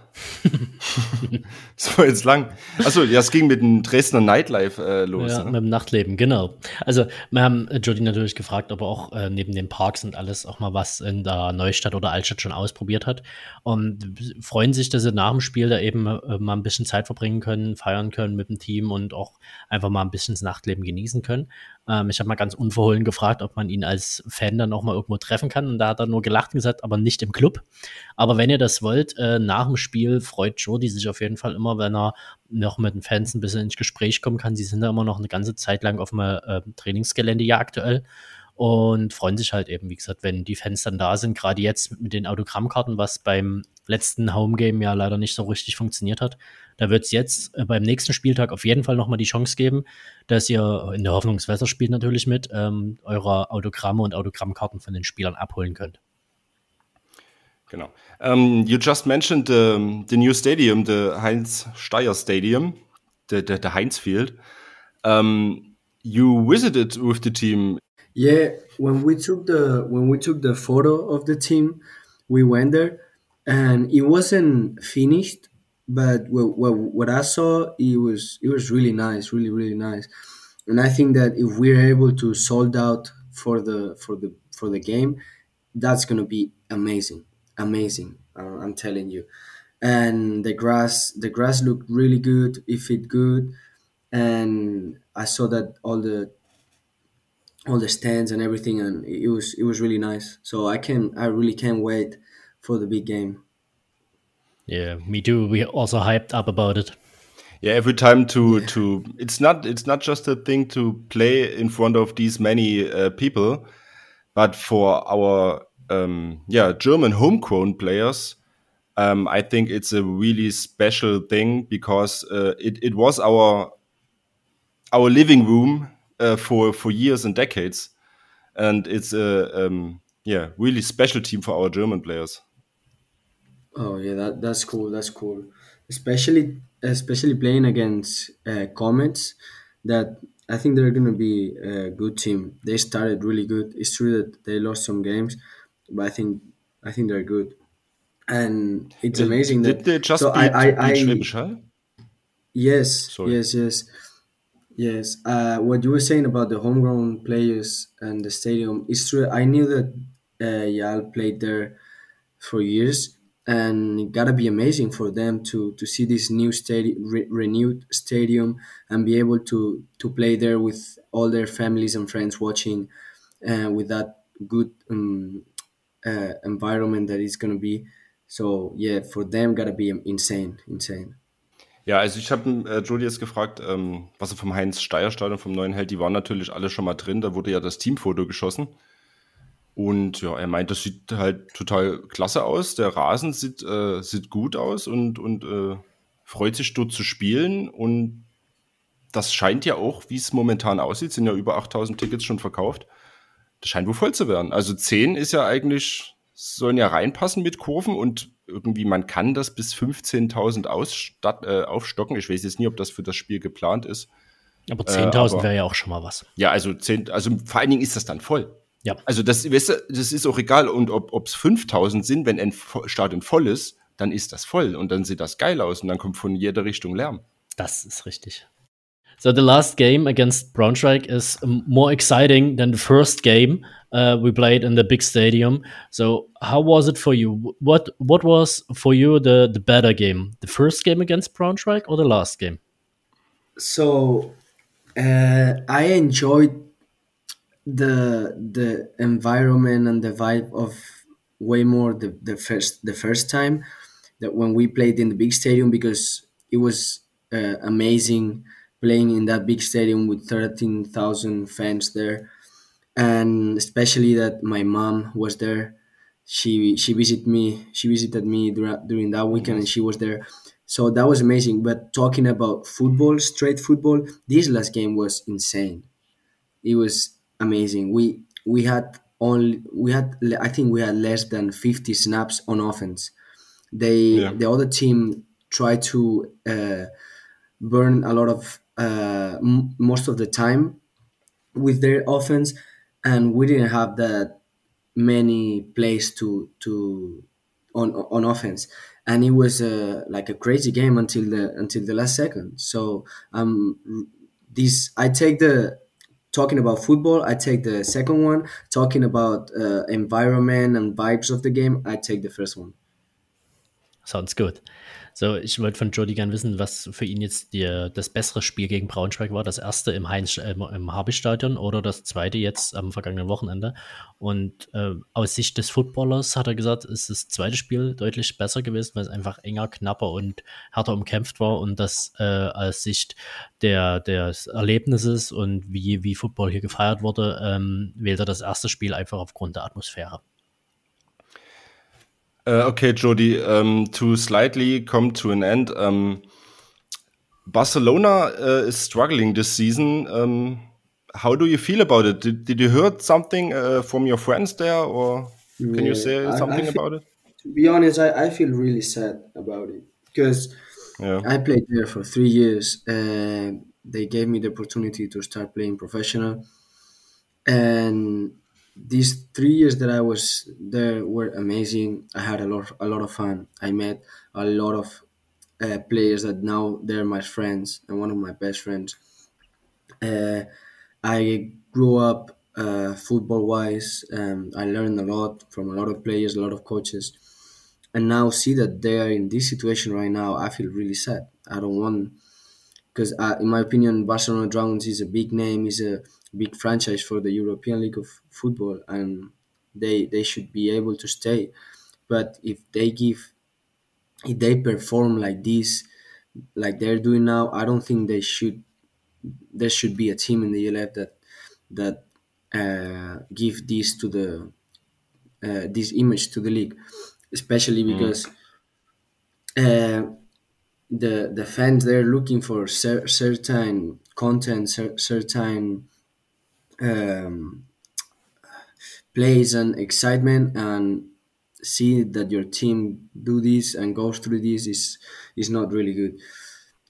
Das war jetzt lang. Achso, ja, es ging mit dem Dresdner Nightlife äh, los. Ja, mit Ne? dem Nachtleben, genau. Also, wir haben äh, Jody natürlich gefragt, ob er auch äh, neben den Parks und alles auch mal was in der Neustadt oder Altstadt schon ausprobiert hat. Und freuen sich, dass sie nach dem Spiel da eben äh, mal ein bisschen Zeit verbringen können, feiern können mit dem Team und auch einfach mal ein bisschen das Nachtleben genießen können. Ähm, ich habe mal ganz unverhohlen gefragt, ob man ihn als Fan dann auch mal irgendwo treffen kann. Und da hat er nur gelacht und gesagt, aber nicht im Club. Aber wenn ihr das wollt, äh, nach dem Spiel freut Jordi sich auf jeden Fall immer, wenn er noch mit den Fans ein bisschen ins Gespräch kommen kann. Sie sind da immer noch eine ganze Zeit lang auf dem äh, Trainingsgelände ja aktuell und freuen sich halt eben, wie gesagt, wenn die Fans dann da sind. Gerade jetzt mit den Autogrammkarten, was beim letzten Homegame ja leider nicht so richtig funktioniert hat. Da wird es jetzt äh, beim nächsten Spieltag auf jeden Fall nochmal die Chance geben, dass ihr in der Hoffnung, das Wetter spielt natürlich mit, ähm, eure Autogramme und Autogrammkarten von den Spielern abholen könnt. Genau. Um, you just mentioned the, the new stadium, the Heinz Steyr Stadium, the, the, the Heinz Field. Um, you visited with the team. Yeah, when we took the when we took the photo of the team, we went there, and it wasn't finished. But what, what, what I saw, it was it was really nice, really really nice. And I think that if we're able to sold out for the for the for the game, that's gonna be amazing, amazing. Uh, I'm telling you. And the grass, the grass looked really good. It fit good, and I saw that all the all the stands and everything, and it was it was really nice. So I can I really can't wait for the big game. Yeah, me too. We also hyped up about it. Yeah, every time to to it's not it's not just a thing to play in front of these many uh, people, but for our um, yeah German homegrown players, um, I think it's a really special thing because uh, it it was our our living room uh, for for years and decades, and it's a um, yeah really special team for our German players. Oh yeah, that that's cool. That's cool. Especially especially playing against uh, Comets. that I think they're gonna be a good team. They started really good. It's true that they lost some games, but I think I think they're good, and it's Uh, amazing did that. they just So I beat I, beat I Schwäbisch Hall? yes Sorry. yes yes yes. Uh, what you were saying about the homegrown players and the stadium is true. I knew that uh, Yal played there for years, and it gotta be amazing for them to to see this new stadium, re- renewed stadium, and be able to to play there with all their families and friends watching, uh, with that good um, uh, environment that it's gonna be. So yeah, for them gotta be insane, insane. Ja, also ich habe äh, Jody jetzt gefragt, ähm, was er vom Heinz-Steier-Stadion, vom neuen hält. Die waren natürlich alle schon mal drin. Da wurde ja das Teamfoto geschossen. Und ja, er meint, das sieht halt total klasse aus. Der Rasen sieht, äh, sieht gut aus und, und äh, freut sich dort zu spielen. Und das scheint ja auch, wie es momentan aussieht, sind ja über achttausend Tickets schon verkauft. Das scheint wohl voll zu werden. Also zehn ist ja eigentlich, sollen ja reinpassen mit Kurven und irgendwie, man kann das bis fünfzehntausend ausstatt, äh, aufstocken. Ich weiß jetzt nie, ob das für das Spiel geplant ist. Aber Äh, zehntausend aber- wäre ja auch schon mal was. Ja, also zehn, also vor allen Dingen ist das dann voll. Ja. Also das, weißt du, das ist auch egal, und ob es fünftausend sind, wenn ein Vo- Stadion voll ist, dann ist das voll und dann sieht das geil aus und dann kommt von jeder Richtung Lärm. Das ist richtig. So the last game against Braunschweig is um, more exciting than the first game uh, we played in the big stadium. So how was it for you? What what was for you the the better game? The first game against Braunschweig or the last game? So uh, I enjoyed the the environment and the vibe of way more the, the first the first time that when we played in the big stadium, because it was uh, amazing playing in that big stadium with thirteen thousand fans there, and especially that my mom was there. She she visited me. She visited me during, during that weekend, and she was there. So that was amazing. But talking about football, straight football, this last game was insane. It was amazing. We we had only we had I think we had less than fifty snaps on offense. They Yeah. the other team tried to uh, burn a lot of uh, m- most of the time with their offense, and we didn't have that many plays to to on on offense, and it was uh, like a crazy game until the until the last second. So um, this I take the talking about football. I take the second one. Talking about uh, environment and vibes of the game, I take the first one. Sounds good. So, ich wollte von Jody gern wissen, was für ihn jetzt die, das bessere Spiel gegen Braunschweig war. Das erste im Heinz äh, im Habisch-Stadion oder das zweite jetzt am vergangenen Wochenende. Und äh, aus Sicht des Footballers hat er gesagt, ist das zweite Spiel deutlich besser gewesen, weil es einfach enger, knapper und härter umkämpft war. Und das äh, aus Sicht der, des Erlebnisses und wie, wie Football hier gefeiert wurde, ähm, wählt er das erste Spiel einfach aufgrund der Atmosphäre. Uh, okay, Jody, um, to slightly come to an end, um, Barcelona uh, is struggling this season. Um, how do you feel about it? Did, did you heard something uh, from your friends there, or can you Yeah, say I- I something feel- about it? To be honest, I, I feel really sad about it because Yeah. I played there for three years. And they gave me the opportunity to start playing professional, and these three years that I was there were amazing. I had a lot, a lot of fun. I met a lot of uh, players that now they're my friends and one of my best friends. Uh, I grew up uh, football wise. Um, I learned a lot from a lot of players, a lot of coaches, and now see that they are in this situation right now. I feel really sad. I don't want, because uh, in my opinion, Barcelona Dragons is a big name, is a big franchise for the European League of Football, and they they should be able to stay. But if they give, if they perform like this, like they're doing now, I don't think they should. There should be a team in the E L F that that uh, give this to the uh, this image to the league, especially because uh, the the fans they're looking for cer- certain content, cer- certain um, plays and excitement, and see that your team do this and goes through this is is not really good.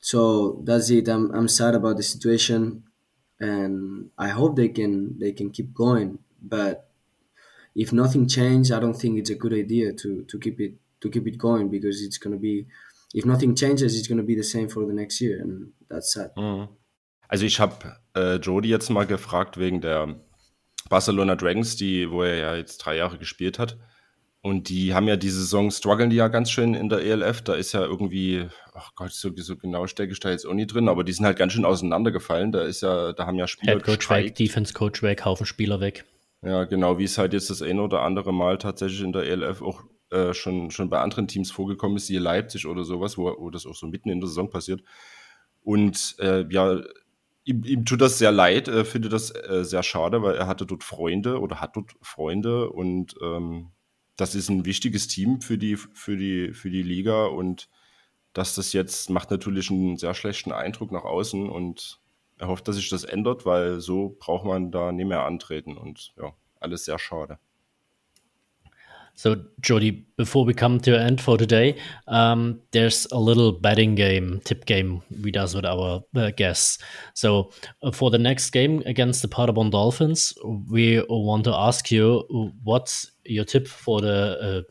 So that's it. I'm I'm sad about the situation, and I hope they can they can keep going. But if nothing changes, I don't think it's a good idea to to keep it to keep it going, because it's gonna be, if nothing changes, it's gonna be the same for the next year, and that's sad. Also ich habe äh, Jody jetzt mal gefragt wegen der Barcelona Dragons, die, wo er ja jetzt drei Jahre gespielt hat. Und die haben ja diese Saison, strugglen die ja ganz schön in der E L F. Da ist ja irgendwie, ach Gott, so, so genau stecke ich da jetzt auch nicht drin, aber die sind halt ganz schön auseinandergefallen. Da ist ja, da haben ja Spieler Head Coach gestreikt. weg, Defense Coach weg, Haufen Spieler weg. Ja, genau, wie es halt jetzt das eine oder andere Mal tatsächlich in der E L F auch äh, schon, schon bei anderen Teams vorgekommen ist, wie Leipzig oder sowas, wo, wo das auch so mitten in der Saison passiert. Und äh, ja, ihm, ihm tut das sehr leid, äh, finde das äh, sehr schade, weil er hatte dort Freunde oder hat dort Freunde und ähm, das ist ein wichtiges Team für die, für die, für die Liga, und dass das jetzt macht natürlich einen sehr schlechten Eindruck nach außen, und er hofft, dass sich das ändert, weil so braucht man da nicht mehr antreten, und ja, alles sehr schade. So, Jody, before we come to an end for today, um, there's a little betting game, tip game we does with our uh, guests. So, uh, for the next game against the Paderborn Dolphins, we want to ask you what's your tip for the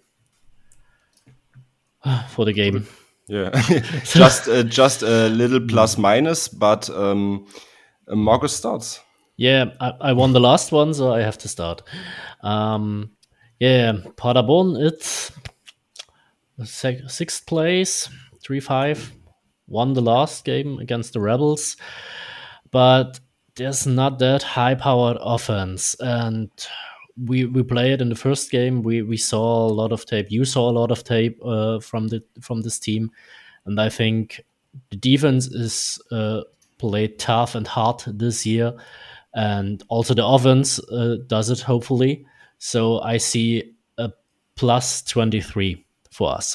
uh, for the game. Yeah, just uh, just a little plus minus, but um, Marcus starts. Yeah, I, I won the last one, so I have to start. Um, yeah, Paderborn, it's sec- sixth place, three five. Won the last game against the Rebels, but there's not that high-powered offense, and we we played in the first game. We we saw a lot of tape. You saw a lot of tape uh, from the from this team, and I think the defense is uh, played tough and hard this year, and also the offense uh, does it hopefully. So I see a plus twenty-three for us.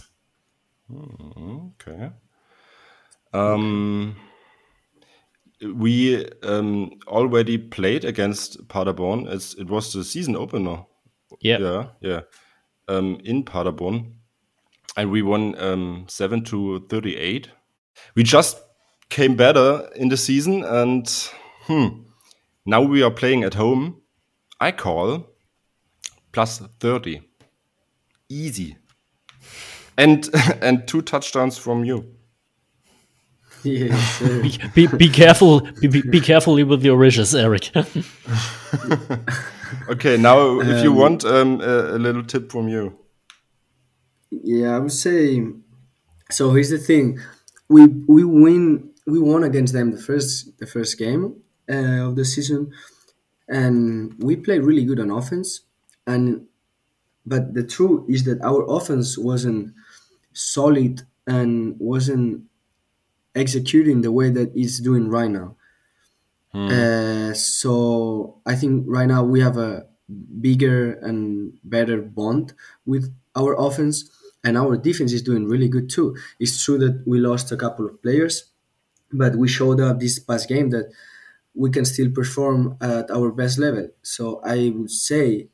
Okay. Um, we um, already played against Paderborn. It's, it was the season opener. Yeah. Yeah, yeah. Um, in Paderborn. And we won um, seven to thirty-eight. We just came better in the season, and hmm, now we are playing at home. I call plus thirty. Easy. And and two touchdowns from you. Yeah, sure. Be, be, be careful. Be, be, be carefully with your wishes, Eric. Okay, now if Um, you want um, a, a little tip from you. Yeah, I would say. So here's the thing: we we win we won against them the first the first game uh, of the season, and we played really good on offense. And but the truth is that our offense wasn't solid and wasn't executing the way that it's doing right now. Uh, so I think right now we have a bigger and better bond with our offense, and our defense is doing really good too. It's true that we lost a couple of players, but we showed up this past game that we can still perform at our best level. So I would say,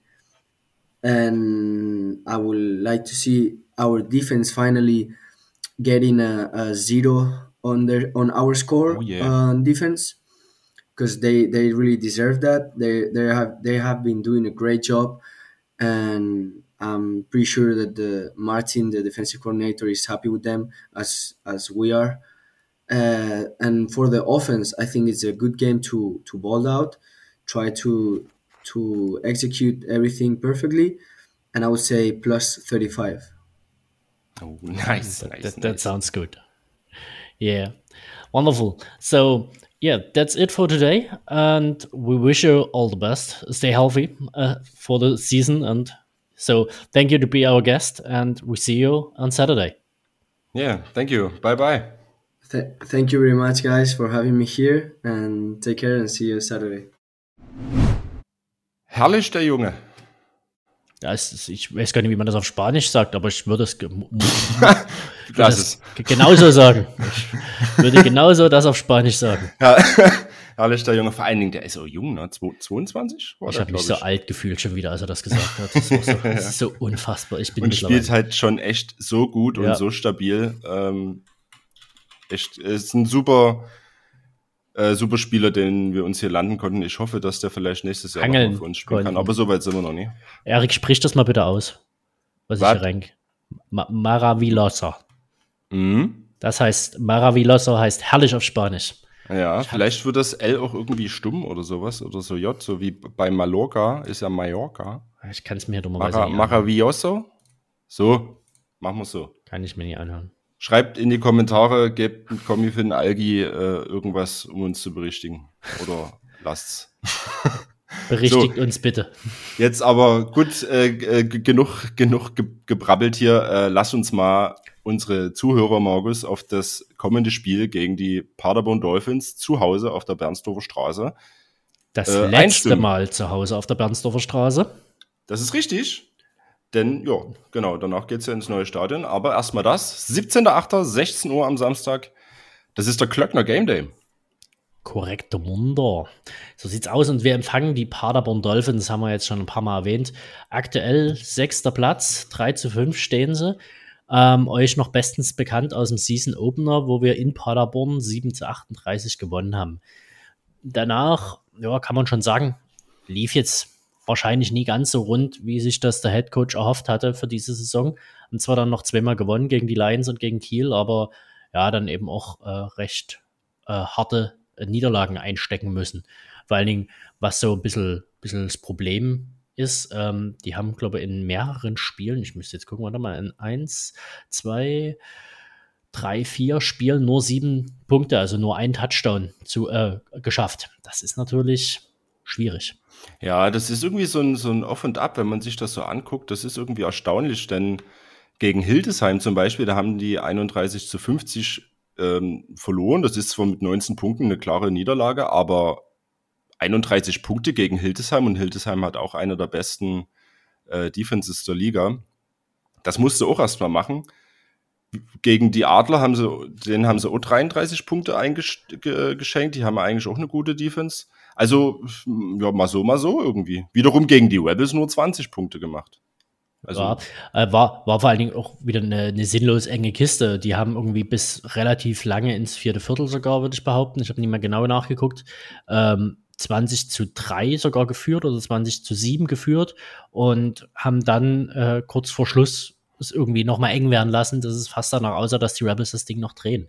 and I would like to see our defense finally getting a, a zero on their on our score Oh, yeah. on defense, because they, they really deserve that. They they have they have been doing a great job, and I'm pretty sure that the Martin, the defensive coordinator, is happy with them as as we are. Uh, and for the offense, I think it's a good game to to ball out, try to to execute everything perfectly, and I would say plus thirty-five. Oh, nice, That, nice, that, nice. that sounds good. Yeah, wonderful. So, yeah, that's it for today. And we wish you all the best. Stay healthy uh, for the season. And so, thank you to be our guest. And we see you on Saturday. Yeah, thank you. Bye bye. Th- thank you very much, guys, for having me here, and take care and see you Saturday. Herrlich, der Junge. Ja, es ist, ich weiß gar nicht, wie man das auf Spanisch sagt, aber ich würde es ge mu- mu- Lass das es. ge- genauso sagen. Ich würde genauso das auf Spanisch sagen. Ja, herrlich, der Junge. Vor allen Dingen, der ist so jung, ne? zweiundzwanzig? War Ich der, habe mich glaub so alt gefühlt schon wieder, als er das gesagt hat. Das, war so, das ist so unfassbar. Ich bin Und mittlerweile. spielt halt schon echt so gut Ja. und so stabil. Ähm, echt, ist ein super, äh, super Spieler, den wir uns hier landen konnten. Ich hoffe, dass der vielleicht nächstes Jahr Angeln noch mal für uns spielen kann. konnten. Aber so weit sind wir noch nie. Erik, sprich das mal bitte aus, was Was? ich hier rank. Ma- Maravillosa. Mhm. Das heißt, Maravillosa heißt herrlich auf Spanisch. Ja, vielleicht wird das L auch irgendwie stumm oder sowas. Oder so J, so wie bei Mallorca, ist ja Mallorca. Ich kann es mir dummerweise Mara, nicht anhören. Maravilloso? So, machen wir so. Kann ich mir nicht anhören. Schreibt in die Kommentare, gebt ein Kommi für den Algi äh, irgendwas, um uns zu berichtigen. Oder lasst's. Berichtigt So. uns bitte. Jetzt aber gut, äh, äh, g- genug, genug ge gebrabbelt hier. Äh, lass uns mal unsere Zuhörer, Markus, auf das kommende Spiel gegen die Paderborn Dolphins zu Hause auf der Bernsdorfer Straße. Das Äh, letzte einstimmen. Mal zu Hause auf der Bernsdorfer Straße. Das ist richtig. Denn, ja, genau, danach geht's ja ins neue Stadion. Aber erstmal das. siebzehnter achter, sechzehn Uhr am Samstag. Das ist der Klöckner Game Day. Korrekter Munder. So sieht's aus und wir empfangen die Paderborn Dolphins, haben wir jetzt schon ein paar Mal erwähnt. Aktuell sechster Platz, drei zu fünf stehen sie. Ähm, euch noch bestens bekannt aus dem Season Opener, wo wir in Paderborn sieben zu achtunddreißig gewonnen haben. Danach, ja, kann man schon sagen, lief jetzt wahrscheinlich nie ganz so rund, wie sich das der Headcoach erhofft hatte für diese Saison. Und zwar dann noch zweimal gewonnen gegen die Lions und gegen Kiel, aber ja, dann eben auch äh, recht äh, harte äh, Niederlagen einstecken müssen. Vor allen Dingen, was so ein bisschen, bisschen das Problem ist, ähm, die haben, glaube ich, in mehreren Spielen, ich müsste jetzt gucken, warte mal, in eins, zwei, drei, vier Spielen nur sieben Punkte, also nur ein Touchdown zu, äh, geschafft. Das ist natürlich schwierig. Ja, das ist irgendwie so ein, so ein Auf und Ab, wenn man sich das so anguckt. Das ist irgendwie erstaunlich, denn gegen Hildesheim zum Beispiel, da haben die einunddreißig zu fünfzig ähm, verloren. Das ist zwar mit neunzehn Punkten eine klare Niederlage, aber einunddreißig Punkte gegen Hildesheim und Hildesheim hat auch eine der besten äh, Defenses der Liga. Das musst du auch erstmal machen. Gegen die Adler haben sie, denen haben sie auch dreiunddreißig Punkte eingeschenkt. Die haben eigentlich auch eine gute Defense. Also, ja, mal so, mal so irgendwie. Wiederum gegen die Rebels nur zwanzig Punkte gemacht. Also, Ja, äh, war, war vor allen Dingen auch wieder eine, eine sinnlos enge Kiste. Die haben irgendwie bis relativ lange ins vierte Viertel sogar, würde ich behaupten. Ich habe nicht mehr genau nachgeguckt. Ähm, zwanzig zu drei sogar geführt oder zwanzig zu sieben geführt und haben dann äh, kurz vor Schluss es irgendwie nochmal eng werden lassen. Das ist fast danach außer, dass die Rebels das Ding noch drehen.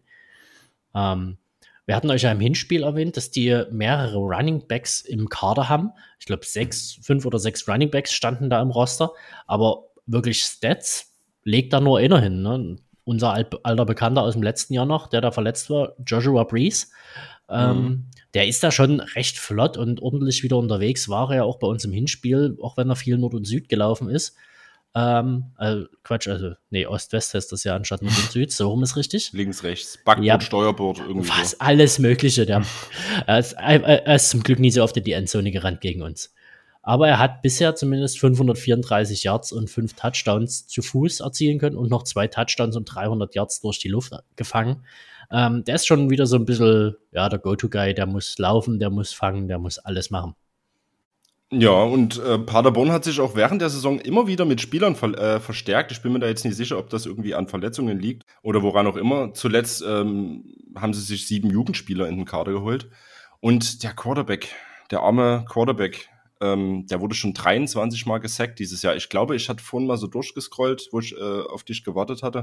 Ähm, wir hatten euch ja im Hinspiel erwähnt, dass die mehrere Running Backs im Kader haben. Ich glaube, sechs, fünf oder sechs Running Backs standen da im Roster. Aber wirklich Stats legt da nur einer hin. Ne? Unser alt, alter Bekannter aus dem letzten Jahr noch, der da verletzt war, Joshua Breeze. Ähm, mhm. Der ist da schon recht flott und ordentlich wieder unterwegs. War er ja auch bei uns im Hinspiel, auch wenn er viel Nord und Süd gelaufen ist. Ähm, äh, Quatsch, also, nee, Ost-West heißt das ja anstatt Nord und Süd, so rum ist richtig. Links, rechts, Backboard, Ja. Steuerbord, irgendwie Was, so. alles Mögliche. Der, er, ist, er ist zum Glück nie so oft in die Endzone gerannt gegen uns. Aber er hat bisher zumindest fünfhundertvierunddreißig Yards und fünf Touchdowns zu Fuß erzielen können und noch zwei Touchdowns und dreihundert Yards durch die Luft gefangen. Ähm, der ist schon wieder so ein bisschen, ja, der Go-To-Guy, der muss laufen, der muss fangen, der muss alles machen. Ja, und äh, Paderborn hat sich auch während der Saison immer wieder mit Spielern ver äh, verstärkt. Ich bin mir da jetzt nicht sicher, ob das irgendwie an Verletzungen liegt oder woran auch immer. Zuletzt ähm, haben sie sich sieben Jugendspieler in den Kader geholt. Und der Quarterback, der arme Quarterback, ähm, der wurde schon dreiundzwanzig Mal gesackt dieses Jahr. Ich glaube, ich hatte vorhin mal so durchgescrollt, wo ich äh, auf dich gewartet hatte.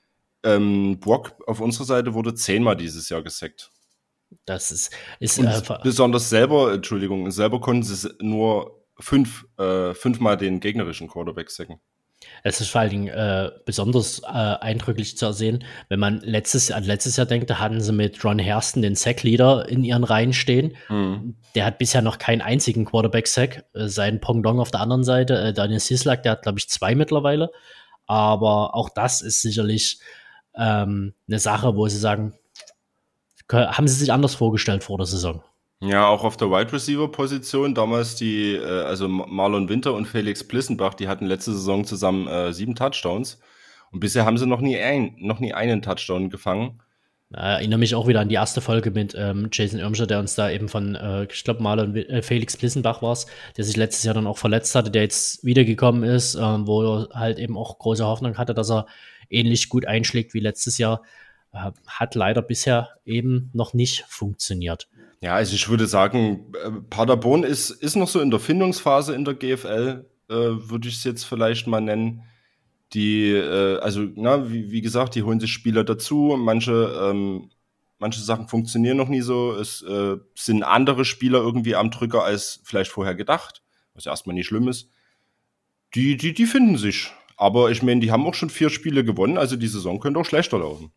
Ähm, Brock auf unserer Seite wurde zehnmal dieses Jahr gesackt. Das ist, ist Und äh, besonders selber, Entschuldigung, selber konnten sie nur fünf, äh, fünfmal den gegnerischen Quarterback sacken. Es ist vor allen Dingen äh, besonders äh, eindrücklich zu sehen, wenn man letztes, an letztes Jahr denkt, da hatten sie mit Ron Hairston den Sack-Leader in ihren Reihen stehen. Mhm. Der hat bisher noch keinen einzigen Quarterback-Sack. Äh, sein Pendant auf der anderen Seite, äh, Daniel Sislak, der hat, glaube ich, zwei mittlerweile. Aber auch das ist sicherlich ähm, eine Sache, wo sie sagen, haben sie sich anders vorgestellt vor der Saison. Ja, auch auf der Wide Receiver Position damals die, äh, also Marlon Winter und Felix Plissenbach, die hatten letzte Saison zusammen äh, sieben Touchdowns und bisher haben sie noch nie ein, noch nie einen Touchdown gefangen. Ich erinnere mich auch wieder an die erste Folge mit ähm, Jason Irmscher, der uns da eben von, äh, ich glaube, Marlon äh, Felix Plissenbach war es, der sich letztes Jahr dann auch verletzt hatte, der jetzt wiedergekommen ist, äh, wo er halt eben auch große Hoffnung hatte, dass er ähnlich gut einschlägt wie letztes Jahr. äh, hat leider bisher eben noch nicht funktioniert. Ja, also ich würde sagen, äh, Paderborn ist, ist noch so in der Findungsphase in der G F L, äh, würde ich es jetzt vielleicht mal nennen. Die, äh, also, na, wie, wie gesagt, die holen sich Spieler dazu. Manche, ähm, manche Sachen funktionieren noch nie so. Es äh, sind andere Spieler irgendwie am Drücker als vielleicht vorher gedacht, was ja erstmal nicht schlimm ist. Die, die, die finden sich. Aber ich meine, die haben auch schon vier Spiele gewonnen, also die Saison könnte auch schlechter laufen.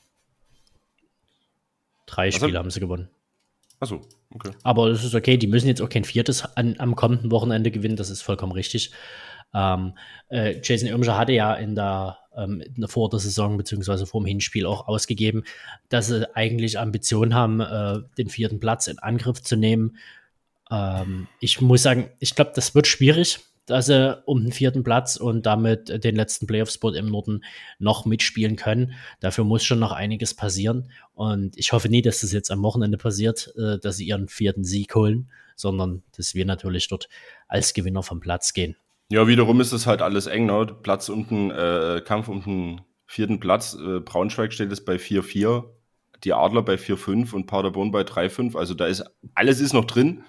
Drei Was Spiele hat- haben sie gewonnen. Achso, okay. Aber das ist okay, die müssen jetzt auch kein viertes an, am kommenden Wochenende gewinnen, das ist vollkommen richtig. Ähm, äh, Jason Irmscher hatte ja in der, ähm, in der vor der Saison beziehungsweise vor dem Hinspiel auch ausgegeben, dass sie eigentlich Ambitionen haben, äh, den vierten Platz in Angriff zu nehmen. Ähm, ich muss sagen, ich glaube, das wird schwierig, dass sie um den vierten Platz und damit den letzten Playoff-Spot im Norden noch mitspielen können. Dafür muss schon noch einiges passieren. Und ich hoffe nie, dass das jetzt am Wochenende passiert, äh, dass sie ihren vierten Sieg holen, sondern dass wir natürlich dort als Gewinner vom Platz gehen. Ja, wiederum ist es halt alles eng, ne? Platz um den, äh, Kampf um den vierten Platz. Äh, Braunschweig steht es bei vier vier, die Adler bei vier fünf und Paderborn bei drei fünf. Also da ist, alles ist noch drin.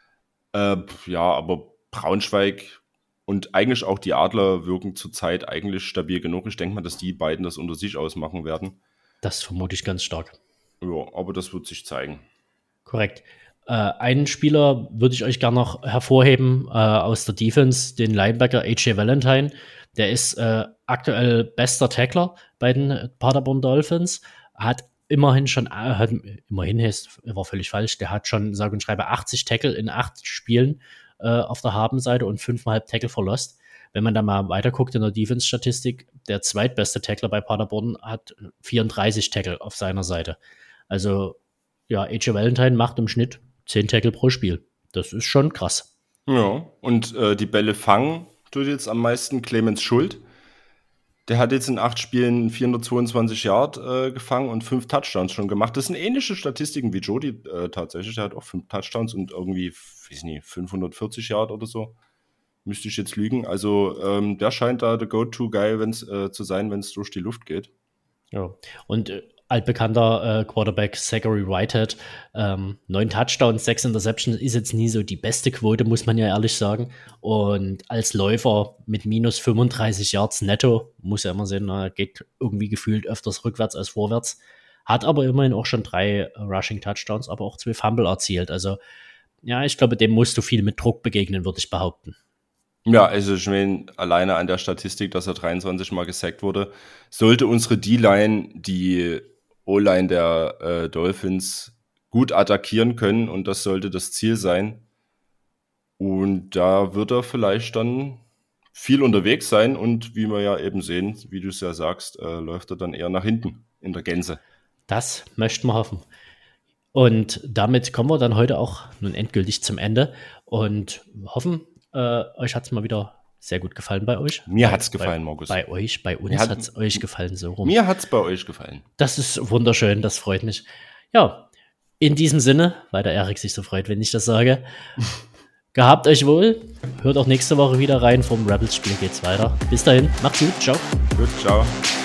Äh, ja, aber Braunschweig und eigentlich auch die Adler wirken zurzeit eigentlich stabil genug. Ich denke mal, dass die beiden das unter sich ausmachen werden. Das vermute ich ganz stark. Ja, aber das wird sich zeigen. Korrekt. Äh, einen Spieler würde ich euch gerne noch hervorheben äh, aus der Defense, den Linebacker A J Valentine. Der ist äh, aktuell bester Tackler bei den Paderborn Dolphins. Hat immerhin schon, äh, hat, immerhin ist, war völlig falsch, der hat schon, sage und schreibe, achtzig Tackle in acht Spielen äh, auf der Habenseite und fünfeinhalb Tackle verlost. Wenn man da mal weiterguckt in der Defense-Statistik, der zweitbeste Tackler bei Paderborn hat vierunddreißig Tackle auf seiner Seite. Also, ja, A J Valentine macht im Schnitt zehn Tackle pro Spiel. Das ist schon krass. Ja, und äh, die Bälle fangen tut jetzt am meisten Clemens Schuld. Der hat jetzt in acht Spielen vierhundertzweiundzwanzig Yard äh, gefangen und fünf Touchdowns schon gemacht. Das sind ähnliche Statistiken wie Jody äh, tatsächlich. Der hat auch fünf Touchdowns und irgendwie, weiß nicht, fünfhundertvierzig Yard oder so. Müsste ich jetzt lügen. Also ähm, der scheint da der Go-To-Guy wenn's, äh, zu sein, wenn es durch die Luft geht. Ja, und äh, altbekannter äh, Quarterback Zachary Whitehead, ähm, neun Touchdowns, sechs Interceptions, ist jetzt nie so die beste Quote, muss man ja ehrlich sagen. Und als Läufer mit minus fünfunddreißig Yards netto, muss ja immer sehen, na, geht irgendwie gefühlt öfters rückwärts als vorwärts. Hat aber immerhin auch schon drei Rushing Touchdowns, aber auch zwei Fumble erzielt. Also ja, ich glaube, dem musst du viel mit Druck begegnen, würde ich behaupten. Ja, also ich meine, alleine an der Statistik, dass er dreiundzwanzig Mal gesackt wurde, sollte unsere D-Line die O-Line der äh, Dolphins gut attackieren können und das sollte das Ziel sein. Und da wird er vielleicht dann viel unterwegs sein und wie wir ja eben sehen, wie du es ja sagst, äh, läuft er dann eher nach hinten in der Gänze. Das möchten wir hoffen. Und damit kommen wir dann heute auch nun endgültig zum Ende und hoffen, äh, euch hat es mal wieder sehr gut gefallen bei euch. Mir bei, hat's gefallen, bei, Markus. Bei euch, bei uns hat- hat es euch gefallen, so rum. Mir hat's bei euch gefallen. Das ist wunderschön, das freut mich. Ja, in diesem Sinne, weil der Erik sich so freut, wenn ich das sage, gehabt euch wohl. Hört auch nächste Woche wieder rein. Vom Rebels-Spiel geht's weiter. Bis dahin, macht's gut, ciao. Gut, ciao.